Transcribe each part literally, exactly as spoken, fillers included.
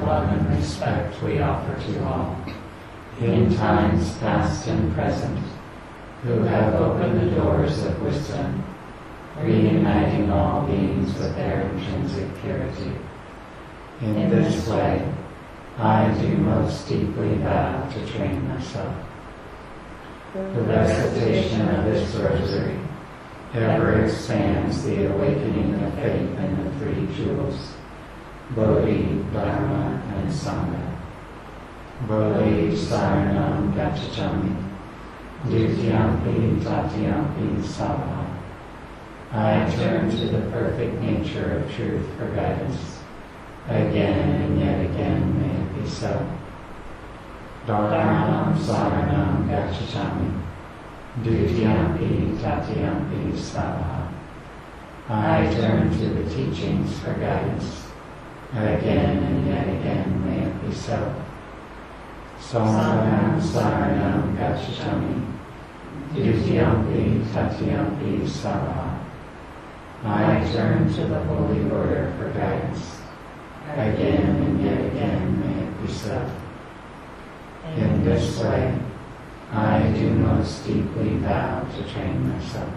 love and respect we offer to all, in times past and present, who have opened the doors of wisdom, reuniting all beings with their intrinsic purity. In this way, I do most deeply vow to train myself. The recitation of this rosary ever expands the awakening of faith in the three jewels, Bodhi, Dharma, and Sangha. Bodhi Saranam Gacchami, Dutiyampi Tatyampi Sabha. I turn to the perfect nature of truth for guidance. Again and yet again may it be so. Dharmanam Saranam Gacchami, Dutiyampi Tatyampi Sabha. I turn to the teachings for guidance. Again and yet again may it be so. Saranam Saranam Gacchami, Dutiyampi Tatyampi Sabha. I turn to the Holy Order for guidance. Again and yet again may it be so. In this way, I do most deeply vow to train myself.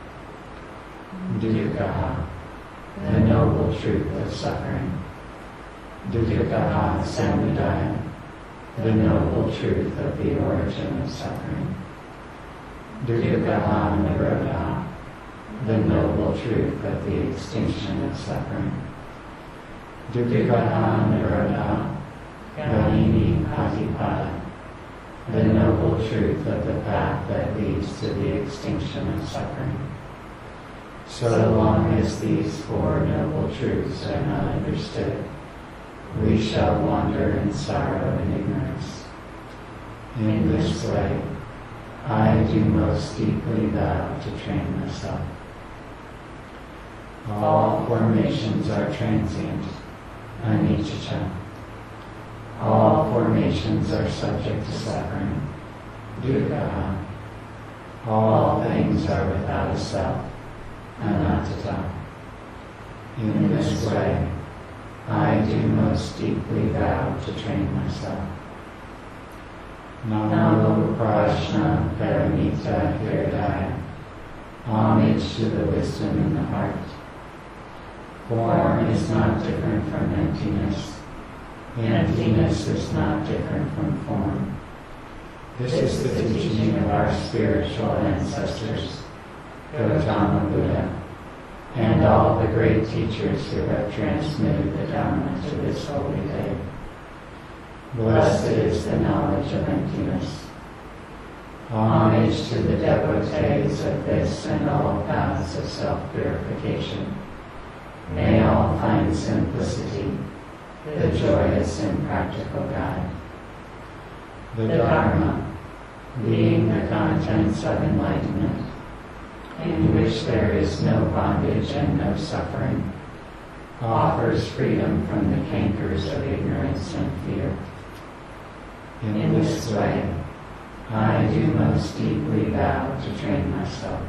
Dukkha, the noble truth of suffering. Dukkha Samudaya, the noble truth of the origin of suffering. Dukkha Nirodha, the noble truth of the extinction of suffering. Dukkha Nirodha Gamini Patipada, the noble truth of the path that leads to the extinction of suffering. So long as these four noble truths are not understood, we shall wander in sorrow and ignorance. In this way, I do most deeply vow to train myself. All formations are transient, anicca. All formations are subject to suffering, dukkha. All things are without a self, anatta. In this way, I do most deeply vow to train myself. Namo Prajna Paramita Hridaya. Homage to the wisdom in the heart. Form is not different from emptiness. Emptiness is not different from form. This is the teaching of our spiritual ancestors, Gautama Buddha, and all the great teachers who have transmitted the Dharma to this holy day. Blessed is the knowledge of emptiness. Homage to the devotees of this and all paths of self-purification. May all find simplicity, the joyous and practical guide. The Dharma, being the contents of enlightenment, in which there is no bondage and no suffering, offers freedom from the cankers of ignorance and fear. In this way, I do most deeply vow to train myself.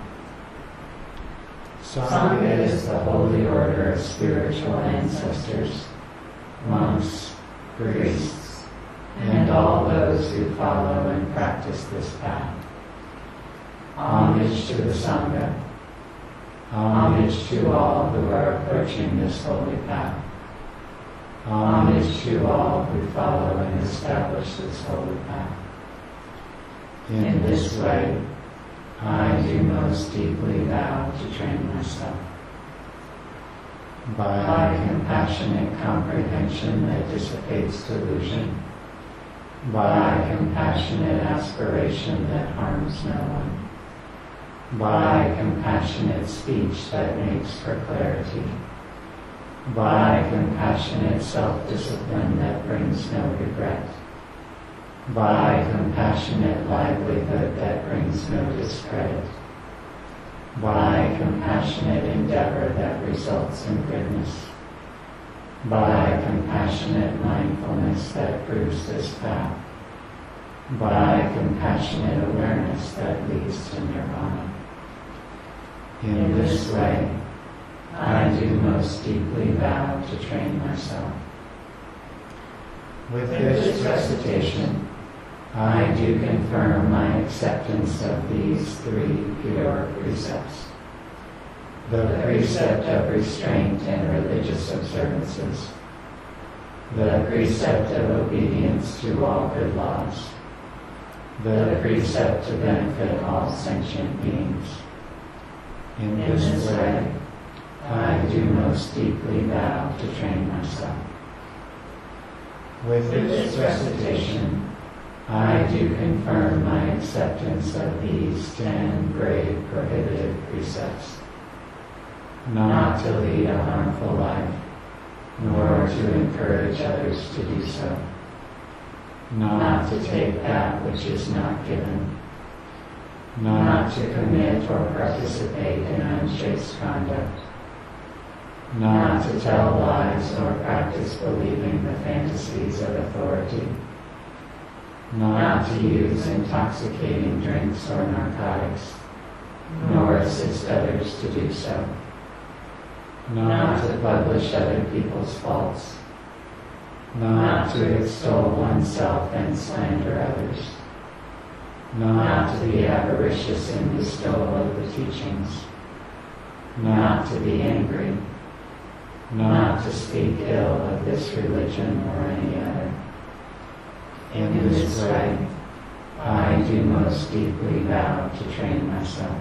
Sangha is the holy order of spiritual ancestors, monks, priests, and all those who follow and practice this path. Homage to the Sangha. Homage to all who are approaching this holy path. Homage to all who follow and establish this holy path. In this way, I do most deeply vow to train myself. By compassionate comprehension that dissipates delusion, by compassionate aspiration that harms no one, by compassionate speech that makes for clarity, by compassionate self-discipline that brings no regret, by compassionate livelihood that brings no discredit, by compassionate endeavor that results in goodness, by compassionate mindfulness that proves this path, by compassionate awareness that leads to nirvana. In this way, I do most deeply vow to train myself. With this recitation, I do confirm my acceptance of these three pure precepts. The precept of restraint and religious observances. The precept of obedience to all good laws. The precept to benefit all sentient beings. In this way, I do most deeply vow to train myself. With this recitation, I do confirm my acceptance of these ten grave prohibited precepts. Not to lead a harmful life, nor to encourage others to do so. Not to take that which is not given. Not to commit or participate in unchaste conduct. Not to tell lies or practice believing the fantasies of authority. Not to use intoxicating drinks or narcotics, nor assist others to do so. Not to publish other people's faults. Not to extol oneself and slander others. Not to be avaricious in bestowal of the teachings. Not to be angry. Not to speak ill of this religion or any other. In this way, I do most deeply vow to train myself.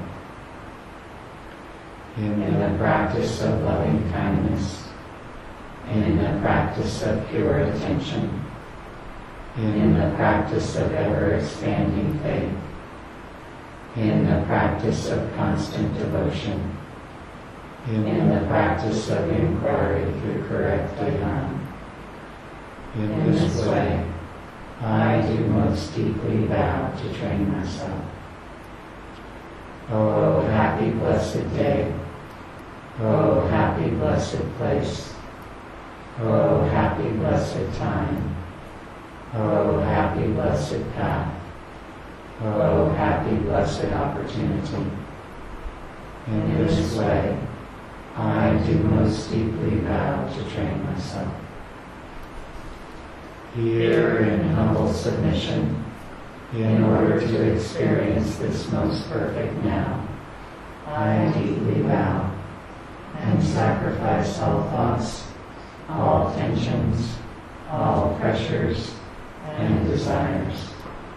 In the practice of loving kindness, in the practice of pure attention, in the practice of ever-expanding faith, in the practice of constant devotion, in the practice of inquiry through correct dharma. In this way, I do most deeply vow to train myself. Oh, happy blessed day! Oh, happy blessed place! Oh, happy blessed time! Oh, happy blessed path! Oh, happy blessed opportunity! In this way, I do most deeply vow to train myself. Here in humble submission, in order to experience this most perfect now, I deeply vow and sacrifice all thoughts, all tensions, all pressures and desires.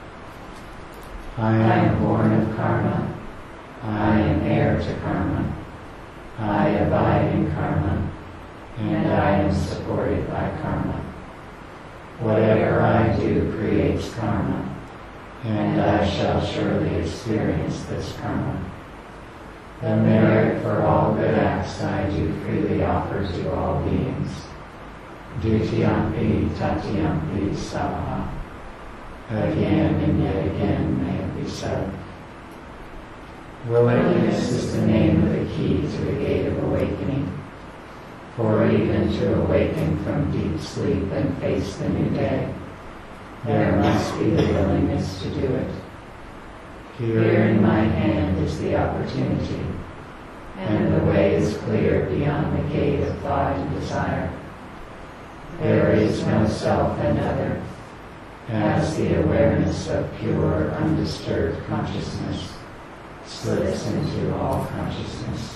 I am born of karma. I am heir to karma. I abide in karma, and I am supported by karma. Whatever I do creates karma, and I shall surely experience this karma. The merit for all good acts I do freely offer to all beings. Dutiyampi tatiyampi savaha. Again and yet again may it be so. Willingness is the name of the key to the gate of awakening. For even to awaken from deep sleep and face the new day, there must be the willingness to do it. Here in my hand is the opportunity, and the way is clear beyond the gate of thought and desire. There is no self and other, as the awareness of pure, undisturbed consciousness slips into all consciousness.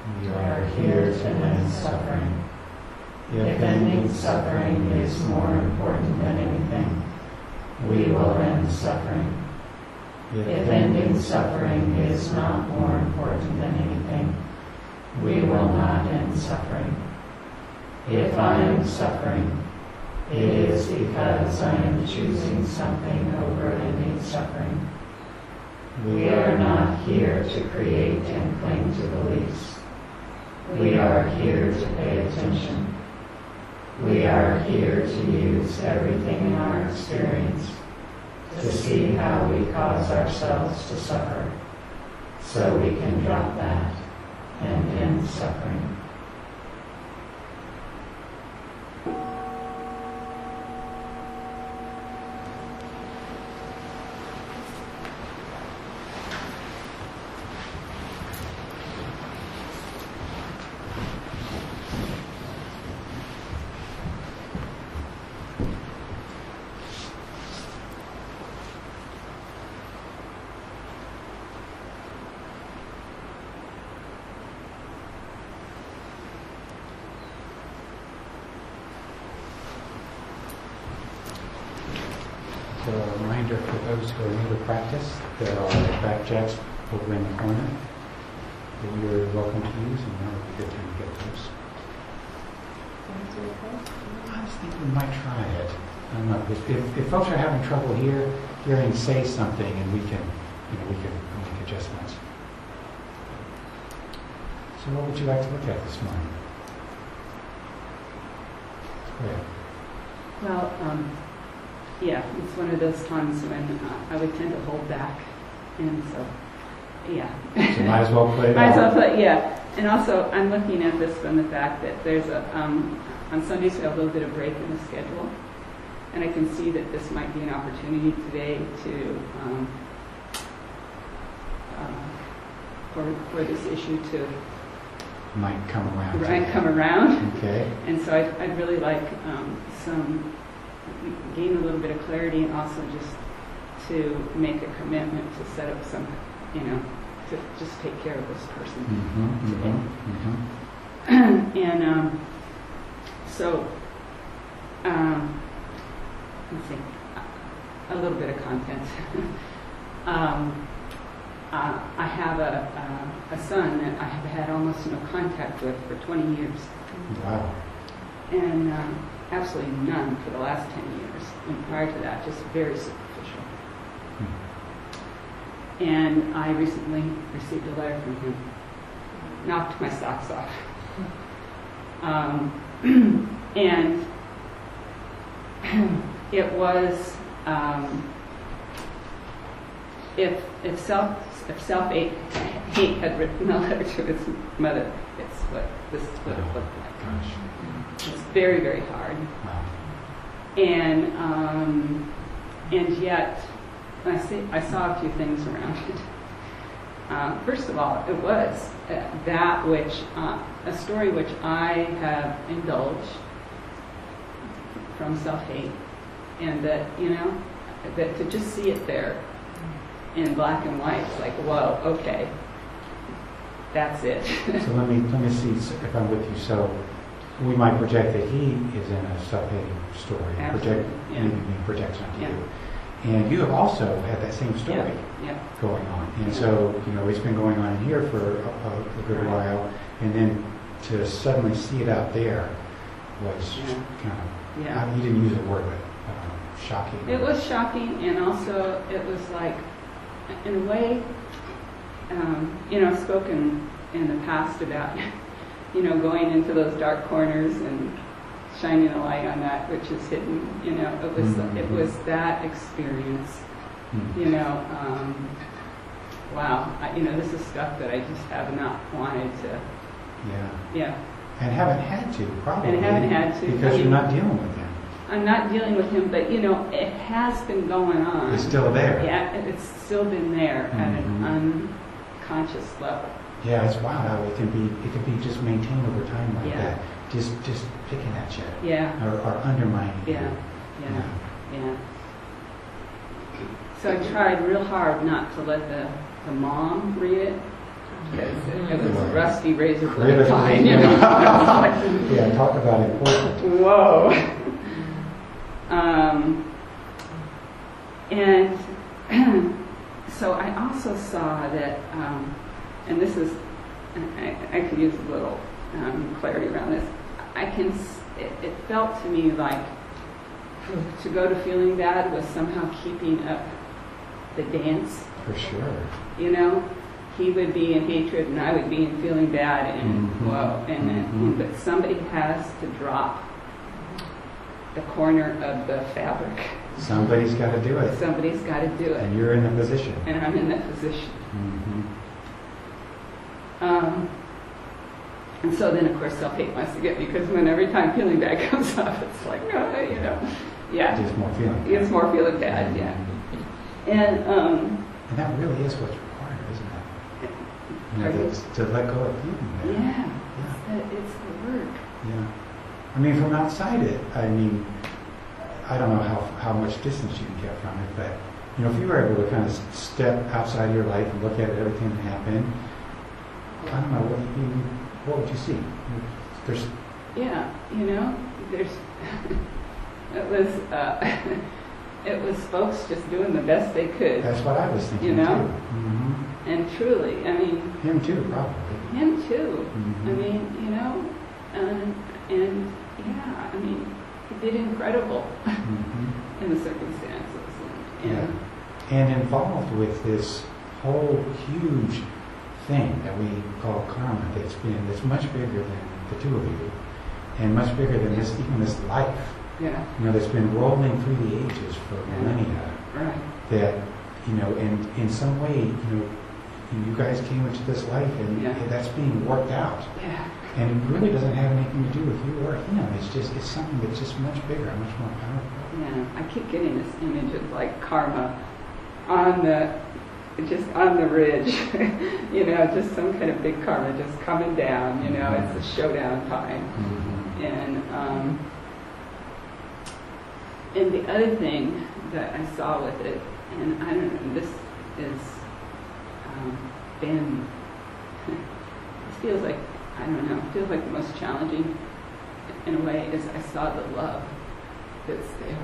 We are here to end suffering. If ending suffering is more important than anything, we will end suffering. If ending suffering is not more important than anything, we will not end suffering. If I am suffering, it is because I am choosing something over ending suffering. We are not here to create and cling to beliefs. We are here to pay attention. We are here to use everything in our experience to see how we cause ourselves to suffer, so we can drop that and end suffering. So a reminder for those who are new to practice, there are back jacks over in the corner that you're welcome to use, and now would be a good time to get those. I was thinking we might try it. I don't know. If, if, if folks are having trouble here, hearing say something, and we can, you know, we can make adjustments. So what would you like to look at this morning? Go ahead. Well, um, yeah, it's one of those times when uh, I would tend to hold back, and so, yeah. So might as well play it Might as well out. play, yeah. And also, I'm looking at this from the fact that there's a, um, on Sundays we have a little bit of break in the schedule, and I can see that this might be an opportunity today to, um, uh, for, for this issue to Might come around. right, come around. Okay. And so I'd, I'd really like um, some, gain a little bit of clarity, and also just to make a commitment to set up some, you know, to just take care of this person. Mm-hmm, today. mm-hmm, mm-hmm. And um, so, um, let's see, a little bit of content. um, uh, I have a, a, a son that I have had almost no contact with for twenty years. Wow. And um, absolutely none for the last ten years. And prior to that, just very superficial. Hmm. And I recently received a letter from him. Knocked my socks off. Um, and it was, um, if if self if self hate had written a letter to his mother, it's what this is what it looked like. Gosh. It's very, very hard. Wow. And um, and yet, I see I saw a few things around it. Um, first of all, it was uh, that which uh, a story which I have indulged from self-hate, and that you know that to just see it there in black and white, it's like, whoa, okay, that's it. So let me let me see if I'm with you. So we might project that he is in a self-hating story. Absolutely, Project yeah. maybe being projection onto Yeah. you. And you have also had that same story Yeah, yeah. going on. And Yeah. so, you know, it's been going on in here for a, a, a good Right. while. And then to suddenly see it out there was Yeah. kind of, Yeah. I, you didn't use a word, but uh, shocking. It was shocking, and also it was like, in a way, um, you know, I've spoken in the past about, you know, going into those dark corners and shining a light on that which is hidden. You know, it was Mhm. it was that experience. Hmm. You know, um, wow, I, you know, this is stuff that I just have not wanted to. Yeah. Yeah, And haven't had to, probably. And haven't had to. Because I you're mean- not dealing with him. I'm not dealing with him, but you know, it has been going on. It's still there. Yeah, it- it's still been there at Mhm. an unconscious level. Yeah, it's wild how it can be. It can be just maintained over time like Yeah. that. Just, just picking at you Yeah, or, or undermining you. yeah, yeah, yeah. So I tried real hard not to let the, the mom read it, because it, it was a rusty razor blade Really? time. You know? Yeah, talk about important. Whoa. Um, and so I also saw that, um, and this is, I, I could use a little um, clarity around this. I can, it, it felt to me like to go to feeling bad was somehow keeping up the dance. For sure. You know, he would be in hatred and I would be in feeling bad, and mm-hmm. whoa, and, mm-hmm. and but somebody has to drop the corner of the fabric. Somebody's got to do it. Somebody's got to do it. And you're in the position. And I'm in that position. Mm-hmm. Um, and so then, of course, self-hate wants to get me, because when every time feeling bad comes up, it's like, oh, you know, yeah. It's more feeling bad. It's more feeling bad, yeah. And um, and that really is what's required, isn't it? You know, you? to, to let go of feeling bad. Yeah, Yeah. It's, the, it's the work. Yeah. I mean, from outside it, I mean, I don't know how how much distance you can get from it, but, you know, if you were able to kind of step outside your life and look at it, everything that happened, I don't know, what, you, what would you see? There's... Yeah, you know, there's, it was, uh, it was folks just doing the best they could. That's what I was thinking, you know? too. Mm-hmm. And truly, I mean... Him too, probably. Him too. Mm-hmm. I mean, you know, and, and yeah, I mean, he did incredible Mm-hmm. in the circumstances. And, and Yeah. And involved with this whole huge thing that we call karma that's been, that's much bigger than the two of you, and much bigger than this, even this life. yeah, You know, that's been rolling through the ages for millennia. right. That, you know, and in some way, you know, you guys came into this life, and Yeah. that's being worked out. Yeah. And it really doesn't have anything to do with you or him. It's just, it's something that's just much bigger, much more powerful. Yeah, I keep getting this image of like karma on the, just on the ridge, you know, just some kind of big karma just coming down, you know, it's a showdown time. Mm-hmm. And, um, and the other thing that I saw with it, and I don't know, this is, um, been, it feels like, I don't know, it feels like the most challenging in a way is I saw the love that's there.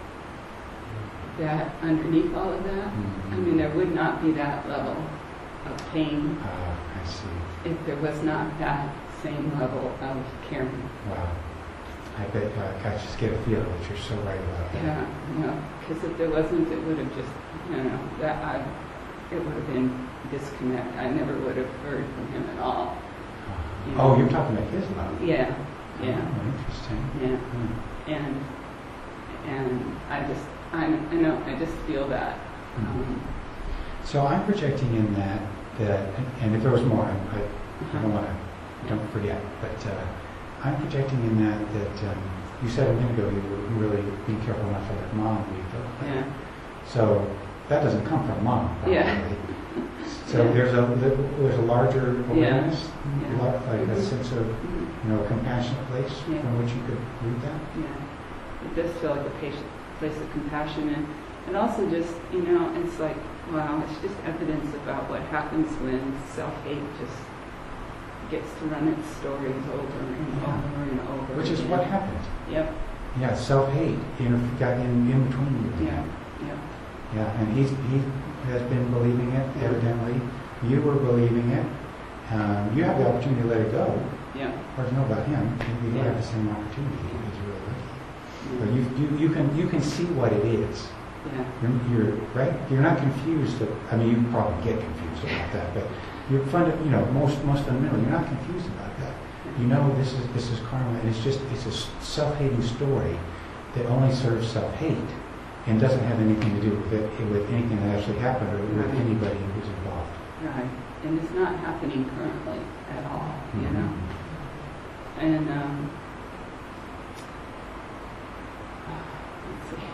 That underneath all of that, Mm-hmm. I mean, there would not be that level of pain Ah, I see. if there was not that same level of caring. Wow. I bet uh, I just get a feel that you're so right about that. Yeah, you know, because if there wasn't, it would have just, you know, that I, it would have been disconnect. I never would have heard from him at all. Uh, You know? Oh, you're talking about his love. Yeah, yeah, Oh, interesting. yeah, Hmm. and and I just, I, I know, I just feel that. Um, So I'm projecting in that, that, and if there was more, I, I don't want to, don't forget, but uh, I'm projecting in that, that um, you said a minute ago you were really being careful not to let mom be felt. yeah, So that doesn't come from mom, probably. Yeah. So Yeah. there's a there's a larger awareness, Yeah. lar- like a Mhm. sense of, mhm, you know, a compassionate place Yeah. from which you could read that. yeah. It does feel like a patient place of compassion, and and also just, you know, it's like, wow, it's just evidence about what happens when self-hate just gets to run its stories over and Yeah. over and over. Which is again. what happened. Yep. Yeah, self-hate in, got in, in between you. Yeah. Yep. Yeah, and he's, he has been believing it, evidently. You were believing it. Um, you have the opportunity to let it go. Yep. Hard to know about him. Maybe he'll Yeah. have the same opportunity. He's really lucky. But you, you, you can you can see what it is. Yeah. You're, you're right. You're not confused. Of, I mean, you probably get confused about that, but you're fund, you know, most most fundamentally, you're not confused about that. You know, this is this is karma, and it's just it's a self-hating story that only serves self-hate and doesn't have anything to do with it, with anything that actually happened or with Right. anybody who's involved. Right. And it's not happening currently at all, you know. Mhm. And um, let's see.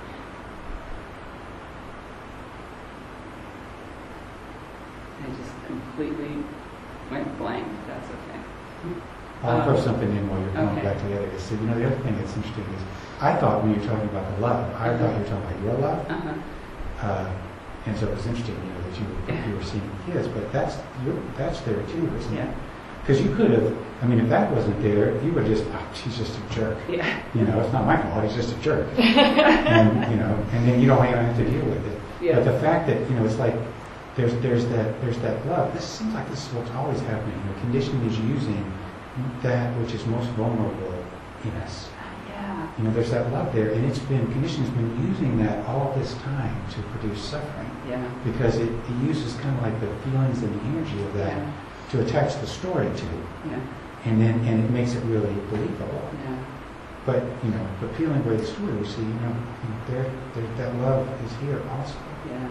I just completely went blank. That's okay. I'll throw Um, something in while you're going okay. back together. So, you know, the other thing that's interesting is, I thought when you were talking about the love, I thought you were talking about your love. Uh-huh. Uh, And so it was interesting, you know, that you were, you were seeing his, but that's you're, that's there too, isn't Yeah. it? Because you could have, I mean, if that wasn't there, you would just, oh, he's just a jerk. Yeah. You know, it's not my fault, he's just a jerk. And, you know, and then you don't even have to deal with it. Yeah. But the fact that, you know, it's like, there's there's that there's that love. This seems like this is what's always happening. You know, conditioning is using that which is most vulnerable in us. Yeah. You know, there's that love there, and it's been conditioning's been using that all this time to produce suffering. Yeah. Because it, it uses kind of like the feelings and the energy of that Yeah. to attach the story to, Yeah. and then and it makes it really believable. Yeah. But you know, but peeling away the story, we see, you know, there, there that love is here also. Yeah.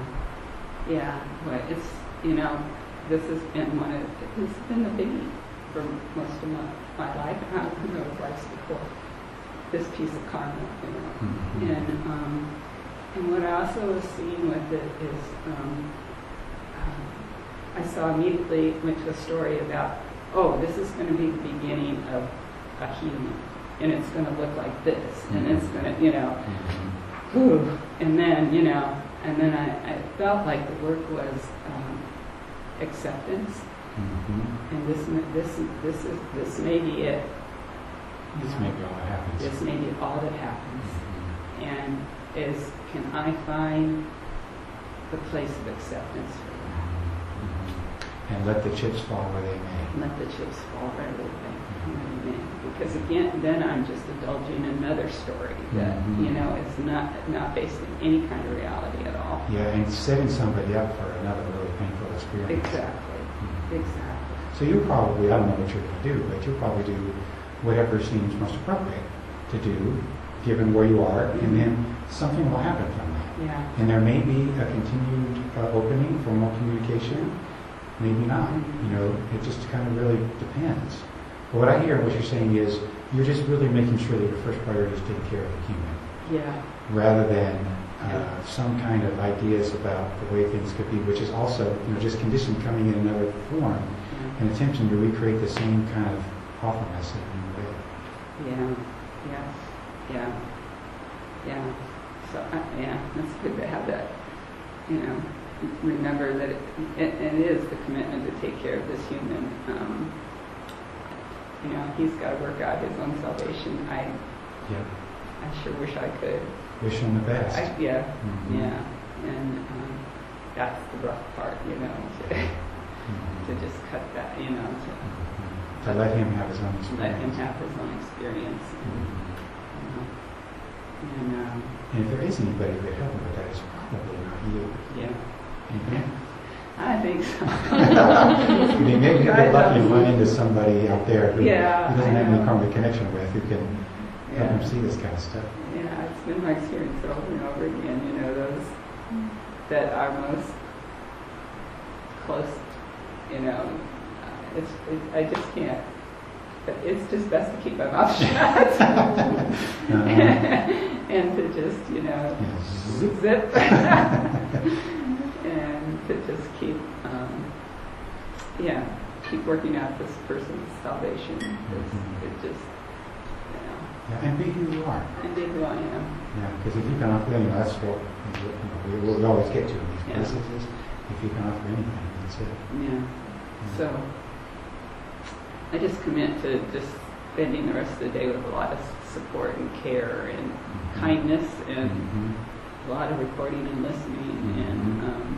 Yeah. But it's, you know, this has been one of, it's been the biggie for most of my, my life. I don't know if life's before this piece of karma, you know. Mm-hmm. And um, and what I also was seeing with it is, um, um, I saw immediately went to a story about, oh, this is going to be the beginning of a healing, and it's going to look like this, mm-hmm. and it's going to, you know, mm-hmm. whew, and then, you know, and then I, I felt like the work was um, acceptance, Mm-hmm. and this this this is this may be it. This may be all that happens. This may be all that happens. Mm-hmm. And is, can I find the place of acceptance for that? Mm-hmm. And let the chips fall where they may. Let the chips fall where they may. Mm-hmm. Because again, then I'm just indulging in another story that, mm-hmm. you know, is not not based in any kind of reality at all. Yeah, and setting somebody up for another really painful experience. Exactly. Mm-hmm. Exactly. So you probably, I don't know what you're going to do, but you'll probably do whatever seems most appropriate to do, given where you are, mm-hmm. and then something will happen from that. Yeah. And there may be a continued uh, opening for more communication, maybe not. Mm-hmm. You know, it just kind of really depends. But what I hear, what you're saying is, you're just really making sure that your first priority is taking care of the human, Yeah. rather than uh, some kind of ideas about the way things could be, which is also, you know, just conditioned coming in another form, Yeah. and attempting to recreate the same kind of awfulness in a new way. Yeah, yeah, yeah, yeah. So, uh, yeah, it's good to have that, you know, remember that it, it, it is the commitment to take care of this human. Um, you know, he's got to work out his own salvation. I, Yeah. I sure wish I could. Wish him the best. I, yeah, Mm-hmm. yeah, and um, that's the rough part, you know, to, Mm-hmm. to just cut that, you know, to Mm-hmm. To let him have his own experience. let him have his own experience. Mm-hmm. You know, and um, And if there is anybody who could help him with that, it's probably not you. yeah, Mm-hmm. I think so. I mean, maybe you get lucky and run into somebody out there who, Yeah, who doesn't I have any know. karmic connection with, who can help Yeah. him see this kind of stuff. Yeah, it's been my experience over and over again. You know, those that are most close. You know, uh, it's, it's I just can't. But it's just best to keep my mouth shut uh-huh. and to just, you know, Yes. zip, zip. and to just keep, um, yeah, keep working out this person's salvation. It's, Mhm. it just, you know, Yeah, and be who you are. and be who I am. Yeah, because if you can offer, you know, that's what you know, we, we always get to in these Yeah. places is if you can offer anything, that's it. Yeah. So I just commit to just spending the rest of the day with a lot of support and care and Mhm. kindness and Mhm. a lot of recording and listening Mhm. and um,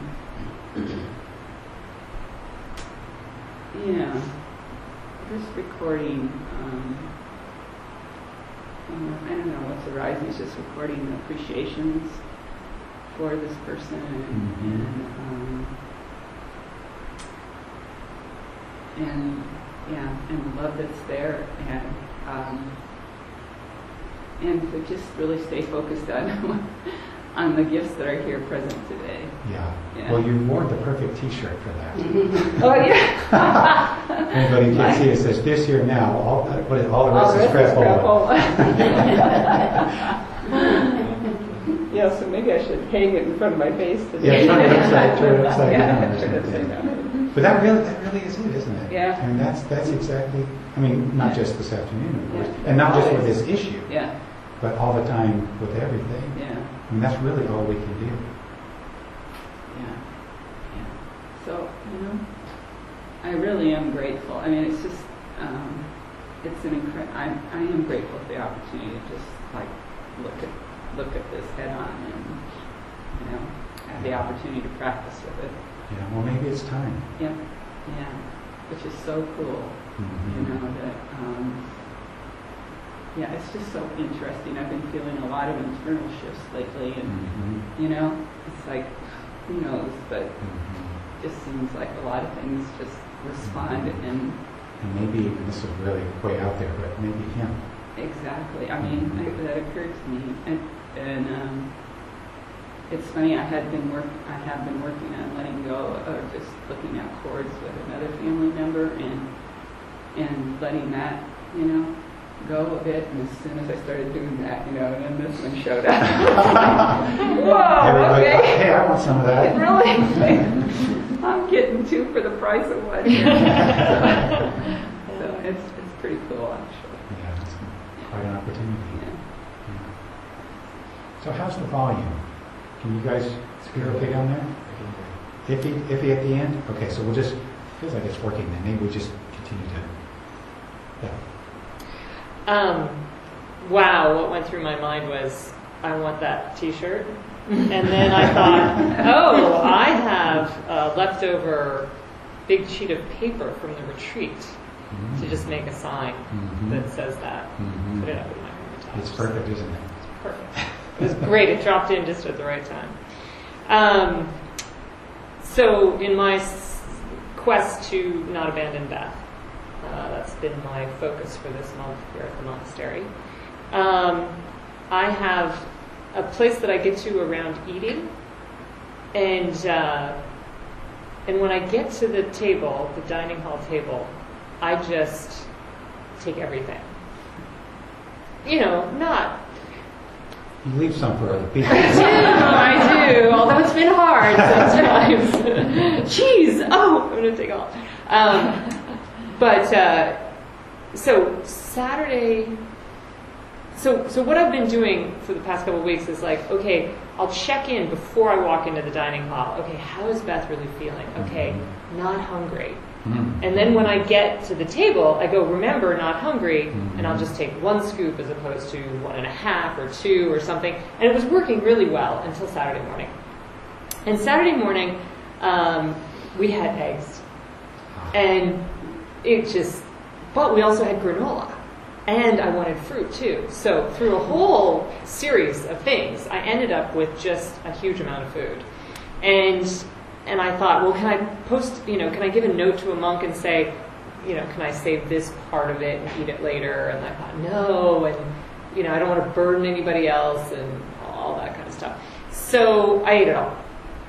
yeah, just recording. Um, uh, I don't know what's arising. It's just recording the appreciations for this person and, Mhm. and um, and yeah, and the love that's there, and um, and to just really stay focused on on the gifts that are here present today. Yeah. Yeah. Well, you wore the perfect T-shirt for that. Oh yeah. Anybody who can see it says this here now. All, what is, all the rest All is crapola. crapola. Yeah, so maybe I should hang it in front of my face today. Yeah, turn it upside, turn it upside Yeah, down or turn it something. upside down. But that really, that really is it, isn't it? Yeah. I mean, that's that's exactly. I mean, not just this afternoon, of course, Yeah. and not just with Always. this issue, Yeah, but all the time with everything. yeah, I mean, that's really all we can do. Yeah. Yeah. So, you know, I really am grateful. I mean, it's just, um, it's an incredible, I, I am grateful for the opportunity to just, like, look at, look at this head on and, you know, have the opportunity to practice with it. Yeah, well, maybe it's time. Yep. Yeah. Which is so cool, Mm-hmm. you know, that, um, yeah, it's just so interesting. I've been feeling a lot of internal shifts lately, and, Mm-hmm. you know, it's like, who knows, but Mm-hmm. it just seems like a lot of things just respond, and And maybe, this is really way out there, but maybe him. exactly, I mean, I, that occurred to me, and, and um, it's funny, I had been work, I have been working on letting go, or just looking at chords with another family member, and, and letting that, you know, go a bit, and as soon as I started doing that, you know, and then this one showed up. Whoa, Everybody, okay. hey, I want some of that. Really? I'm getting two for the price of one. so, so it's it's pretty cool, actually. Yeah, it's quite an opportunity. Yeah. Yeah. So how's the volume? Can you guys hear okay down there? Iffy, iffy at the end? Okay, so we'll just, feels like it's working then. Maybe we just continue to, yeah. Um, wow, what went through my mind was, I want that t-shirt. And then I thought, oh, I have a leftover big sheet of paper from the retreat Mm-hmm. to just make a sign Mhm. that says that. Mhm. Put it up in my home. It's perfect, isn't it? It's perfect. It was great. It dropped in just at the right time. Um, so in my s- quest to not abandon Beth, uh, that's been my focus for this month here at the monastery. Um, I have a place that I get to around eating, and uh, and when I get to the table, the dining hall table, I just take everything. You know, not. You leave some for other people. I do, I do. Although it's been hard sometimes. Cheese. Oh, I'm going to take all. Um, but uh, so Saturday. So so what I've been doing for the past couple of weeks is like, okay, I'll check in before I walk into the dining hall. Okay, how is Beth really feeling? Okay, not hungry. Mm. And then when I get to the table, I go, remember, not hungry, Mhm. and I'll just take one scoop as opposed to one and a half or two or something. And it was working really well until Saturday morning. And Saturday morning, um, we had eggs. And it just, but we also had granola. And I wanted fruit too. So through a whole series of things, I ended up with just a huge amount of food. And and I thought, well, can I post, you know, can I give a note to a monk and say, you know, can I save this part of it and eat it later? And I thought, no, and, you know, I don't want to burden anybody else and all that kind of stuff. So I ate it all.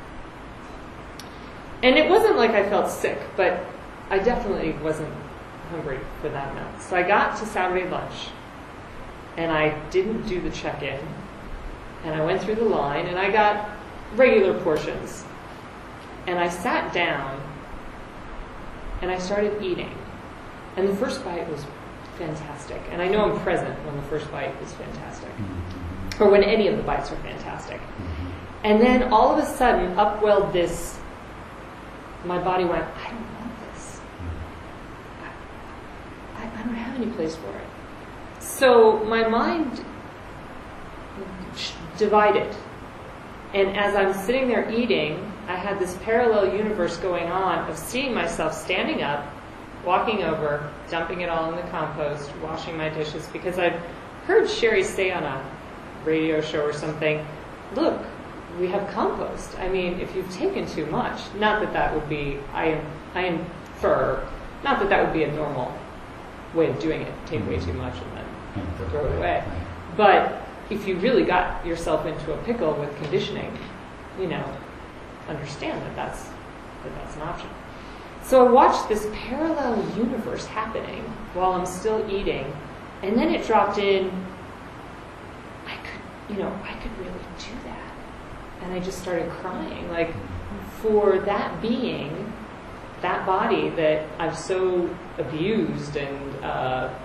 And it wasn't like I felt sick, but I definitely wasn't hungry for that amount. So I got to Saturday lunch, and I didn't do the check-in, and I went through the line, and I got regular portions. And I sat down, and I started eating. And the first bite was fantastic. And I know I'm present when the first bite is fantastic. Mm-hmm. Or when any of the bites are fantastic. Mm-hmm. And then all of a sudden, upwelled this, my body went, I don't want this. I, I don't have any place for it. So my mind divided. And as I'm sitting there eating, I had this parallel universe going on of seeing myself standing up, walking over, dumping it all in the compost, washing my dishes, because I'd heard Sherry say on a radio show or something, look, we have compost. I mean, if you've taken too much, not that that would be, I, I infer, not that that would be a normal way of doing it, take way too much and then throw it away. But if you really got yourself into a pickle with conditioning, you know, understand that that's, that that's an option. So I watched this parallel universe happening while I'm still eating, and then it dropped in, I could, you know, I could really do that. And I just started crying, like, for that being, that body that I've so abused and uh,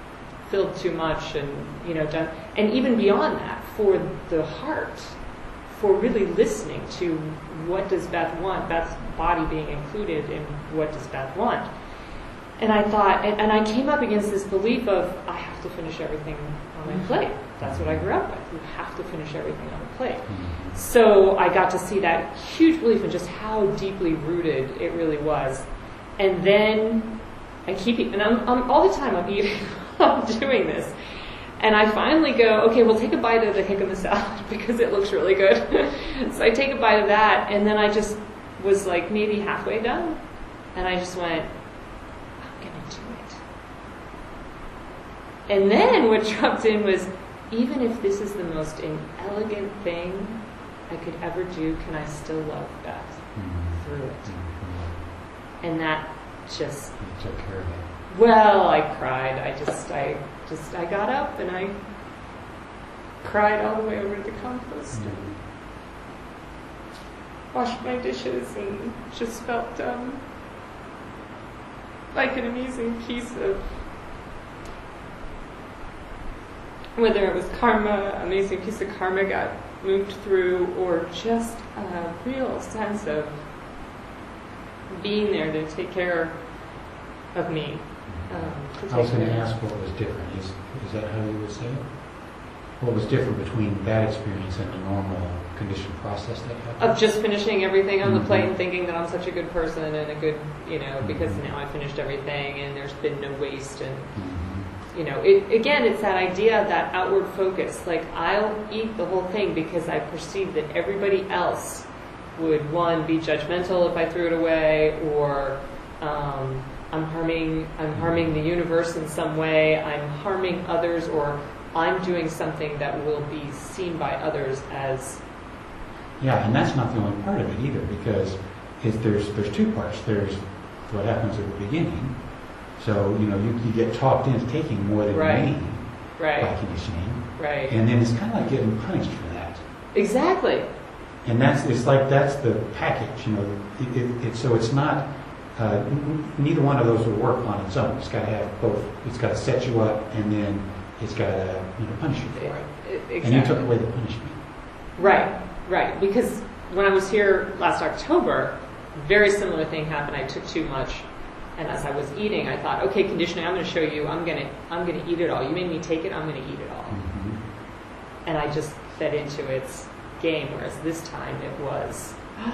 filled too much and, you know, done, and even beyond that, for the heart, for really listening to what does Beth want, Beth's body being included in what does Beth want. And I thought, and, and I came up against this belief of, I have to finish everything on my plate. That's what I grew up with. You have to finish everything on the plate. Mm-hmm. So I got to see that huge belief in just how deeply rooted it really was. And then I keep eating, and I'm, I'm all the time I'm eating, I'm doing this. And I finally go, okay, we'll take a bite of the jicama salad because it looks really good. So I take a bite of that, and then I just was like maybe halfway done. And I just went, I'm going to do it. And then what dropped in was, even if this is the most inelegant thing I could ever do, can I still love Beth Mm-hmm. through it? Mm-hmm. And that just, You took care of it. well, I cried. I just, I just, I got up and I cried all the way over to the compost and washed my dishes and just felt um, like an amazing piece of, whether it was karma, amazing piece of karma got moved through, or just a real sense of being there to take care of me. Um, to I was take going to care- ask what was different. Is, is that how you would say it? What was different between that experience and the normal conditioned process that happened? Of just finishing everything on the Mhm. plate and thinking that I'm such a good person and a good, you know, because Mhm. now I finished everything and there's been no waste. And, Mhm. you know, it, again, it's that idea of that outward focus. Like, I'll eat the whole thing because I perceive that everybody else would, one, be judgmental if I threw it away, or um, I'm harming, I'm harming the universe in some way, I'm harming others, or I'm doing something that will be seen by others as. Yeah, and that's not the only part of it either, because is there's there's two parts. There's what happens at the beginning. So, you know, you, you get talked into taking more than Right. you need by Right, conditioning. right. And then it's kind of like getting punished for that. Exactly. And that's, it's like that's the package, you know. It, it, it, so it's not, uh, n- neither one of those will work on its own. It's got to have both. It's got to set you up, and then it's got to, you know, punish you for it. Exactly. And you took away the punishment. Right, right. Because when I was here last October, very similar thing happened. I took too much, and as I was eating, I thought, okay, conditioning. I'm going to show you. I'm going to, I'm going to eat it all. You made me take it. I'm going to eat it all. Mm-hmm. And I just fed into its game. Whereas this time it was,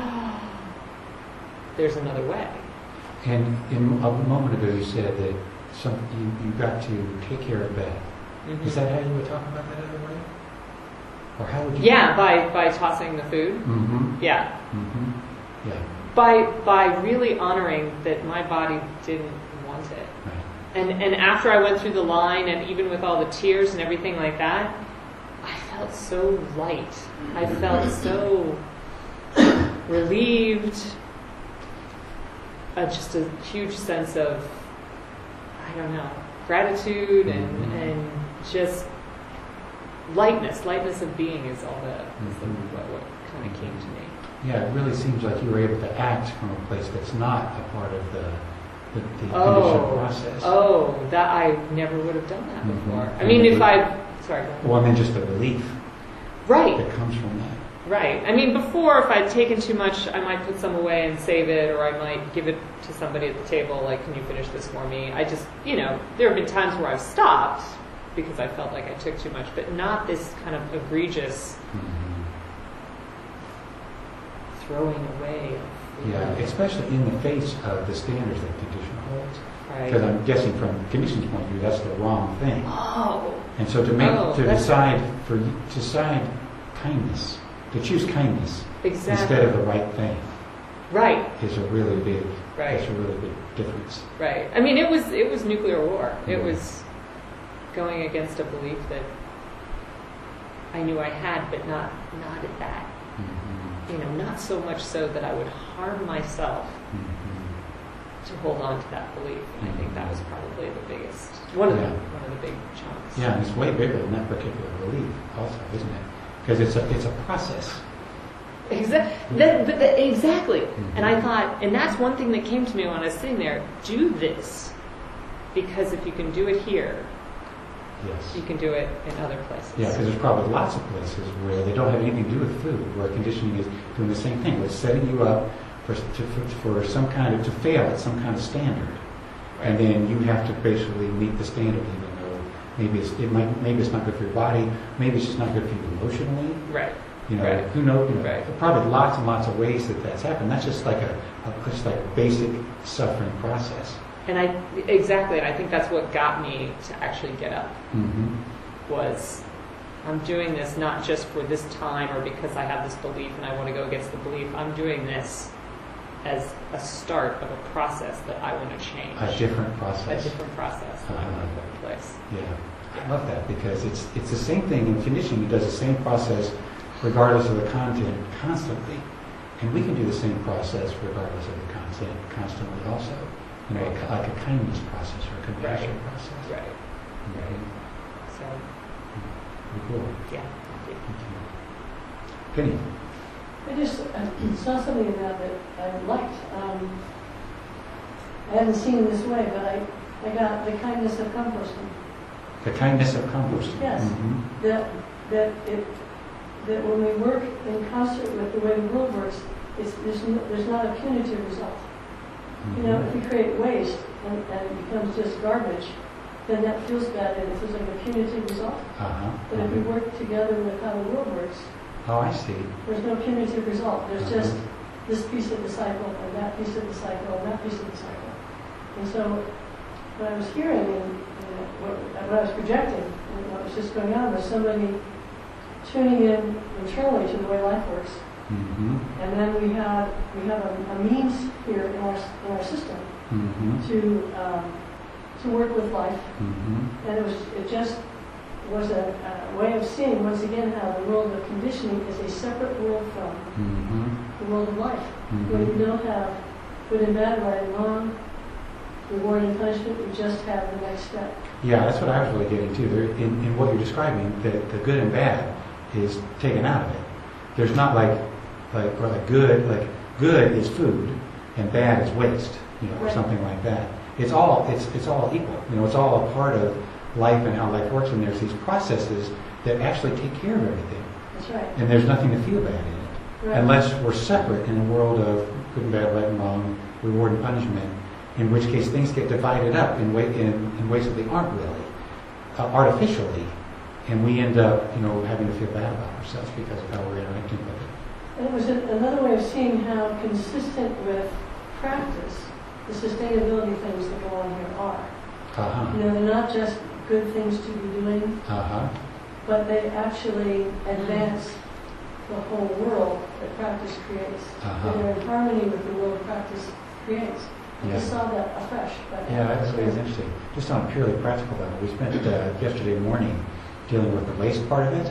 there's another way. And in a moment ago, you said that some you, you got to take care of Beth. Mhm. Is that how you would talk about that other way? Or how would you? Yeah, by by tossing the food. Mm-hmm. Yeah, Mm-hmm. Yeah. by by really honoring that my body didn't want it. Right. And and after I went through the line, and even with all the tears and everything like that, I felt so light. I felt so relieved. Uh, just a huge sense of, I don't know, gratitude and Mhm. and just lightness. Lightness of being is all the is the, Mhm. what, what kind of came to me. Yeah, it really seems like you were able to act from a place that's not a part of the the, the Oh, conditioned process. oh, that I never would have done that Mhm. before. I mean, if I, sorry. go ahead. Well, and then just the relief Right, that comes from that. right. I mean, before, if I'd taken too much, I might put some away and save it, or I might give it to somebody at the table, like, can you finish this for me? I just, you know, there have been times where I've stopped because I felt like I took too much, but not this kind of egregious Mm-hmm. throwing away of food. Yeah, especially in the face of the standards that condition holds. Because Right. I'm guessing from condition's point of view, that's the wrong thing. Oh, And so to make, Oh, to that's- decide for, to decide kindness, to choose kindness exactly. instead of the right thing Right, is a really big, Right. that's a really big difference. right. I mean, it was it was nuclear war. It Mhm. was going against a belief that I knew I had, but not not at that. Mhm. You know, not so much so that I would harm myself Mhm. to hold on to that belief. And I think that was probably the biggest, one of the Yeah. one of the big chunks. Yeah, and it's way bigger than that particular belief also, isn't it? Because it's a, it's a process. Exactly. That, but that, exactly. Mhm. And I thought, and that's one thing that came to me when I was sitting there. Do this, because if you can do it here, Yes. You can do it in other places. Yeah, because there's probably lots of places where they don't have anything to do with food, where conditioning is doing the same thing. It's setting you up for, to, for some kind of, to fail at some kind of standard. And then you have to basically meet the standard, even though maybe it's, it might, maybe it's not good for your body, maybe it's just not good for you emotionally. Right. You know, Right. who knows? You know, Right. probably lots and lots of ways that that's happened. That's just like a, a just like a basic suffering process. And I, exactly, and I think that's what got me to actually get up, Mm-hmm. was I'm doing this not just for this time or because I have this belief and I want to go against the belief. I'm doing this as a start of a process that I want to change. A different A process. different process that I want to put in place. Yeah, I love that because it's it's the same thing in conditioning. It does the same process regardless of the content constantly, and we can do the same process regardless of the content constantly also. You know, Right. like a kindness process or a compassion Right. process. Right. Right. So, Very cool. yeah. Thank you. Thank you. Penny. I just uh, saw something about that I liked. Um, I haven't seen it this way, but I, I got the kindness of composting. The kindness of composting. Yes. Mm-hmm. That that it that when we work in concert with the way the world works, it's, there's no, there's not a punitive result. You know, if we create waste and, and it becomes just garbage, then that feels bad and it feels like a punitive result. Uh-huh. But if we work together with how the world works, Oh, I see. there's no punitive result. There's Uh-huh. just this piece of the cycle and that piece of the cycle and that piece of the cycle. And so what I was hearing and, and what, what I was projecting and what was just going on was somebody tuning in internally to the way life works. Mm-hmm. And then we have we have a, a means here in our in our system Mm-hmm. to um, to work with life. Mm-hmm. And it was it just was a, a way of seeing once again how the world of conditioning is a separate world from Mm-hmm. the world of life. Mm-hmm. Where you don't have good and bad, right and wrong, reward and punishment, you just have the next step. Yeah, that's what I was really getting to. There, in, in what you're describing, the, the good and bad is taken out of it. There's not like, like, or like good, like good is food and bad is waste, you know, or Right. something like that. It's all, it's, it's all equal. You know, it's all a part of life and how life works. And there's these processes that actually take care of everything. That's right. And there's nothing to feel bad in it. Right. Unless we're separate in a world of good and bad, right and wrong, reward and punishment, in which case things get divided up in, way, in, in ways that they aren't really, uh, artificially, and we end up, you know, having to feel bad about ourselves because of how we're interacting with it. And it was a, another way of seeing how consistent with practice the sustainability things that go on here are. Uh-huh. You know, they're not just good things to be doing, Uh-huh. but they actually advance the whole world that practice creates. Uh-huh. And they're in harmony with the world practice creates. I Yeah. just saw that afresh. But Yeah, that really is interesting. Just on a purely practical level, we spent uh, yesterday morning dealing with the waste part of it.